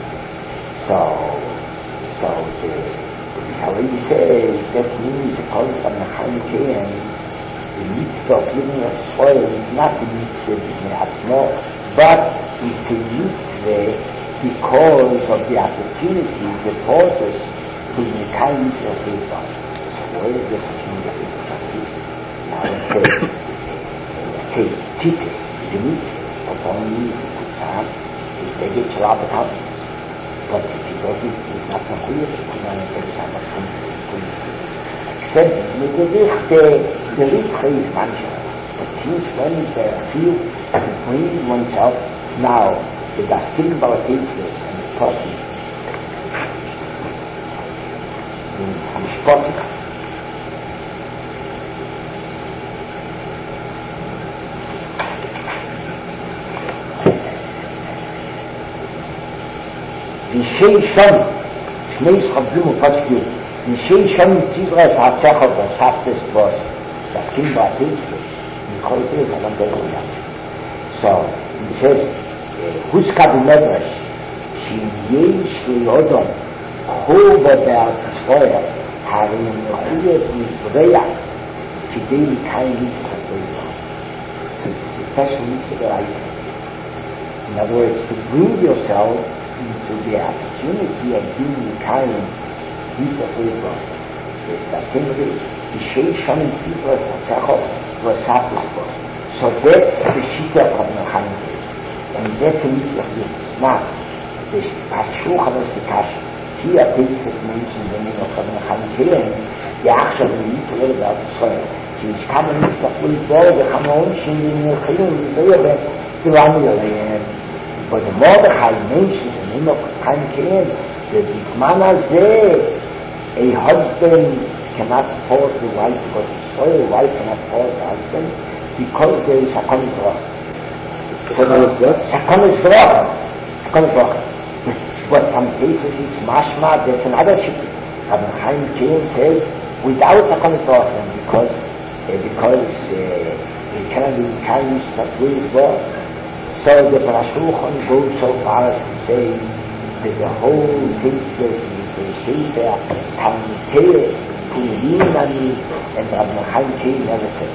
So Haredi says that means according to the Chaim the mitzvah of living of soil is not the mitzvah, but it's a mitzvah because of the opportunity that brought us to the kind of mitzvah. So where is the opportunity of justice? Now it says titus, the mitzvah, but only if they get shalabot out. But if he doesn't, it's not complete, it's not except the Rikha is mantra. But since when is there a field to bring oneself now to the symbol of atheist and the person in Spotify? וישי שני שחבדים ופשטים, וישי ציברס הצחר בספטס בוס, תסכים בעתיד, מכל זה זה גם בגולה. So, he says, הוסקה במדרש, שיש ליודון, כל בדעת הספויה, הרי מחויב מזרע, כדי לקיים מצחת ביותר. Especially to the right. In other words, to bring yourself into the opportunity of being the kind piece of labor. That thing is, the shade shining people of Tacho was satisfied. So that's the Shita of the Hanke. And that's a need of this. Now, the Pashuch of the Kash, here takes the mention the name of the Hanke, and the action of the need to learn about the soil. Ich kann nicht auf die Borde, kann man uns in den Kriegen sehen, die Wandel. But the Mordechai mentions the name of Chaim Kehen, that the Gmana Zeh, a husband cannot force the wife to go to soil, a wife cannot force the husband, because there is Sakon Zroch. Sakon Zroch. But some cases it's Mashma, there's another shit. Chaim Kehen says, without Sakon Zroch, because it cannot be kindness that will work. So the Parashulchan goes so far as to say that the whole thing is the Sefer Hamikeh, Pulinani, and Rabbi Chaim Kehen never said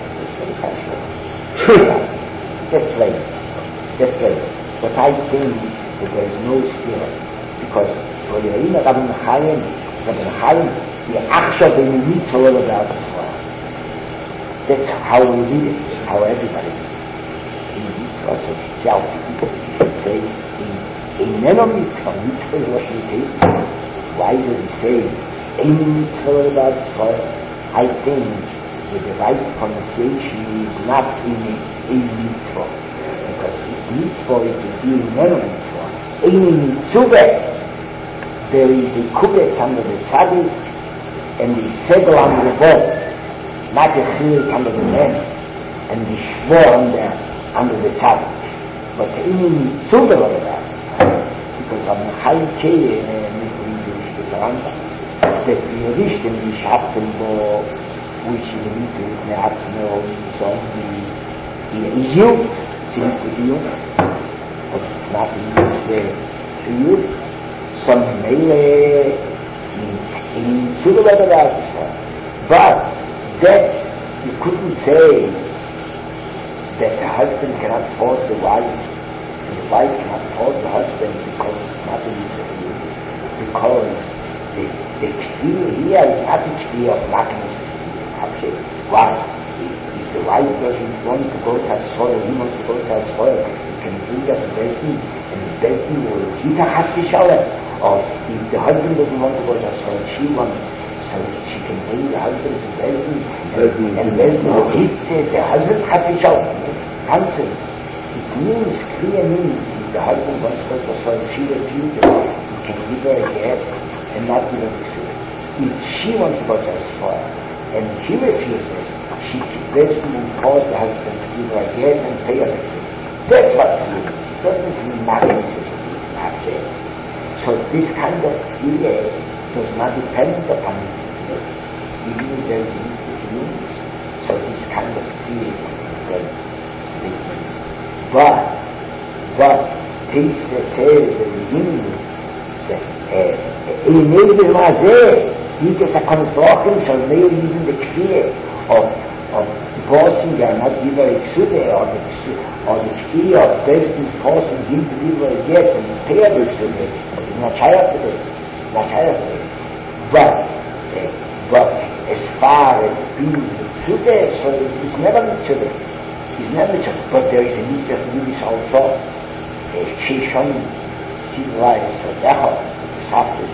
it. That's right. But I think that there is no spirit, because for the Rabbi Chaim, the action of the mitzvah about this world. That's how we read it, how everybody reads it. In mitzvah, so self, people say, in nano mitzvah is what we take. Why does he say, any mitzvah about soil? I think that the right pronunciation is not in a mitzvah. Because if mitzvah is to be in nano mitzvah, any mitzvah, there is a kubet under the tzaddik, and the segel under the ball. Not the spirit under the man, and the shvor under the tzaddik. But any mitzvah over that, because Rabbi Chaim Kehen that the Rishon is Shaptenbo, which is a little bit Neatzno, so the youth, but it's not the youth. Some mele in mitzvah over that, but that you couldn't say that the husband cannot force the wife, and the wife cannot force the husband because it's not a mitzvah. Because the kfir here is not the kfir of lackness. Why? If the wife doesn't want to go to that soil, he wants to go to that soil, he can bring that to Bezdin, and the Bezdin will eat a haspishalem. Or if the husband doesn't want to go to that soil, she wants. So she can bring the husband to Bezdin, and Bezdin will eat the husband haspishalem. Answer. It means, clear means, if the husband wants to go to the soil, she refuses, he can give her a get and not give her the food. If she wants to go to the soil, and he refuses, she Bezdin will force the husband to give her a get and pay her the food. That's what it means. It doesn't mean nothing to not there. So this kind of fear does not depend upon it. Even if there is needs. So this kind of fear does not. But things that say at the beginning that in the Mazeh, he gets a consortium, so they even the fear of forcing her not give her a ksude, or the fear of Bezdin forcing him to give her a get and pay her the ksude. It's not higher today. But as far as being the ksude, so it's never ksude. But there is a need of this also. She shown right, so therefore, Saptis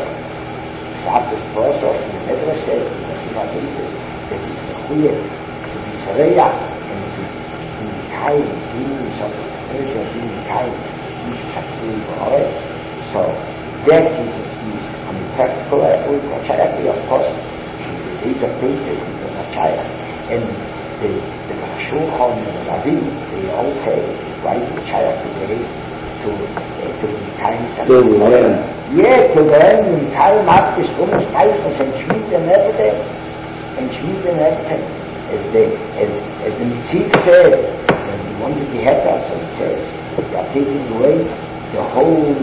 first, or in the Medrash says, that it's clear to be Sareya, and to be kind, being something, being kind, which is actually correct. So, that is the key. On the practical level, of course, the days of pages is the Machaya. And the Shulchan and the Rabin, they all say, why is the Machaya today? to the times. To learn. Yeah, to learn in time after school, spice and sweet and everything. And sweet and everything. As the Mitzvah said, when he wanted to have that, so he says, they are taking away the whole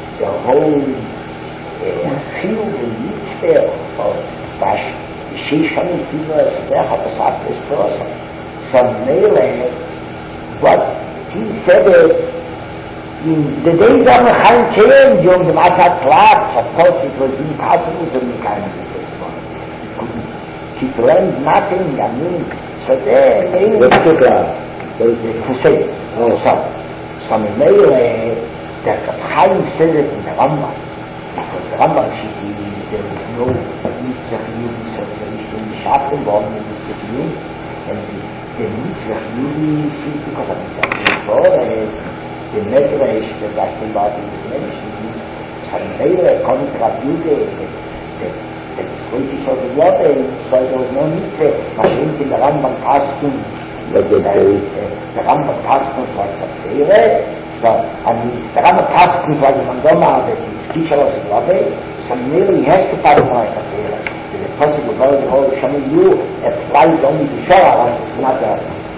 field and mitzvah of Bash. She coming to us, there had a sort of person. Some male, but he said that in the days of the Chaim change, on the Matzah Tzlach, of course it was impossible to make kind of this one. He couldn't. He learned nothing, I mean, so there, maybe... What's the God? To say, some male, that the Chaim said it in the Rambam. Because the Rambam, there was no mitzvah yudi, so there is no mishatim, warum the mitzvah yudi, and the mitzvah yudi is because of the medrash, the Bashman Bati is mentioned, some male contra Jude, that is going to show the water, so there was no mitzvah, Mashiach in the Rambam Paskin, the Rambam Paskins like the Seire, so, I mean, the Rambam Paskins like the Mandoma, that his teacher was a Rabbi, so merely has to pass like a Seire. Is it possible that the whole Shamu applies only to Shara, it's not a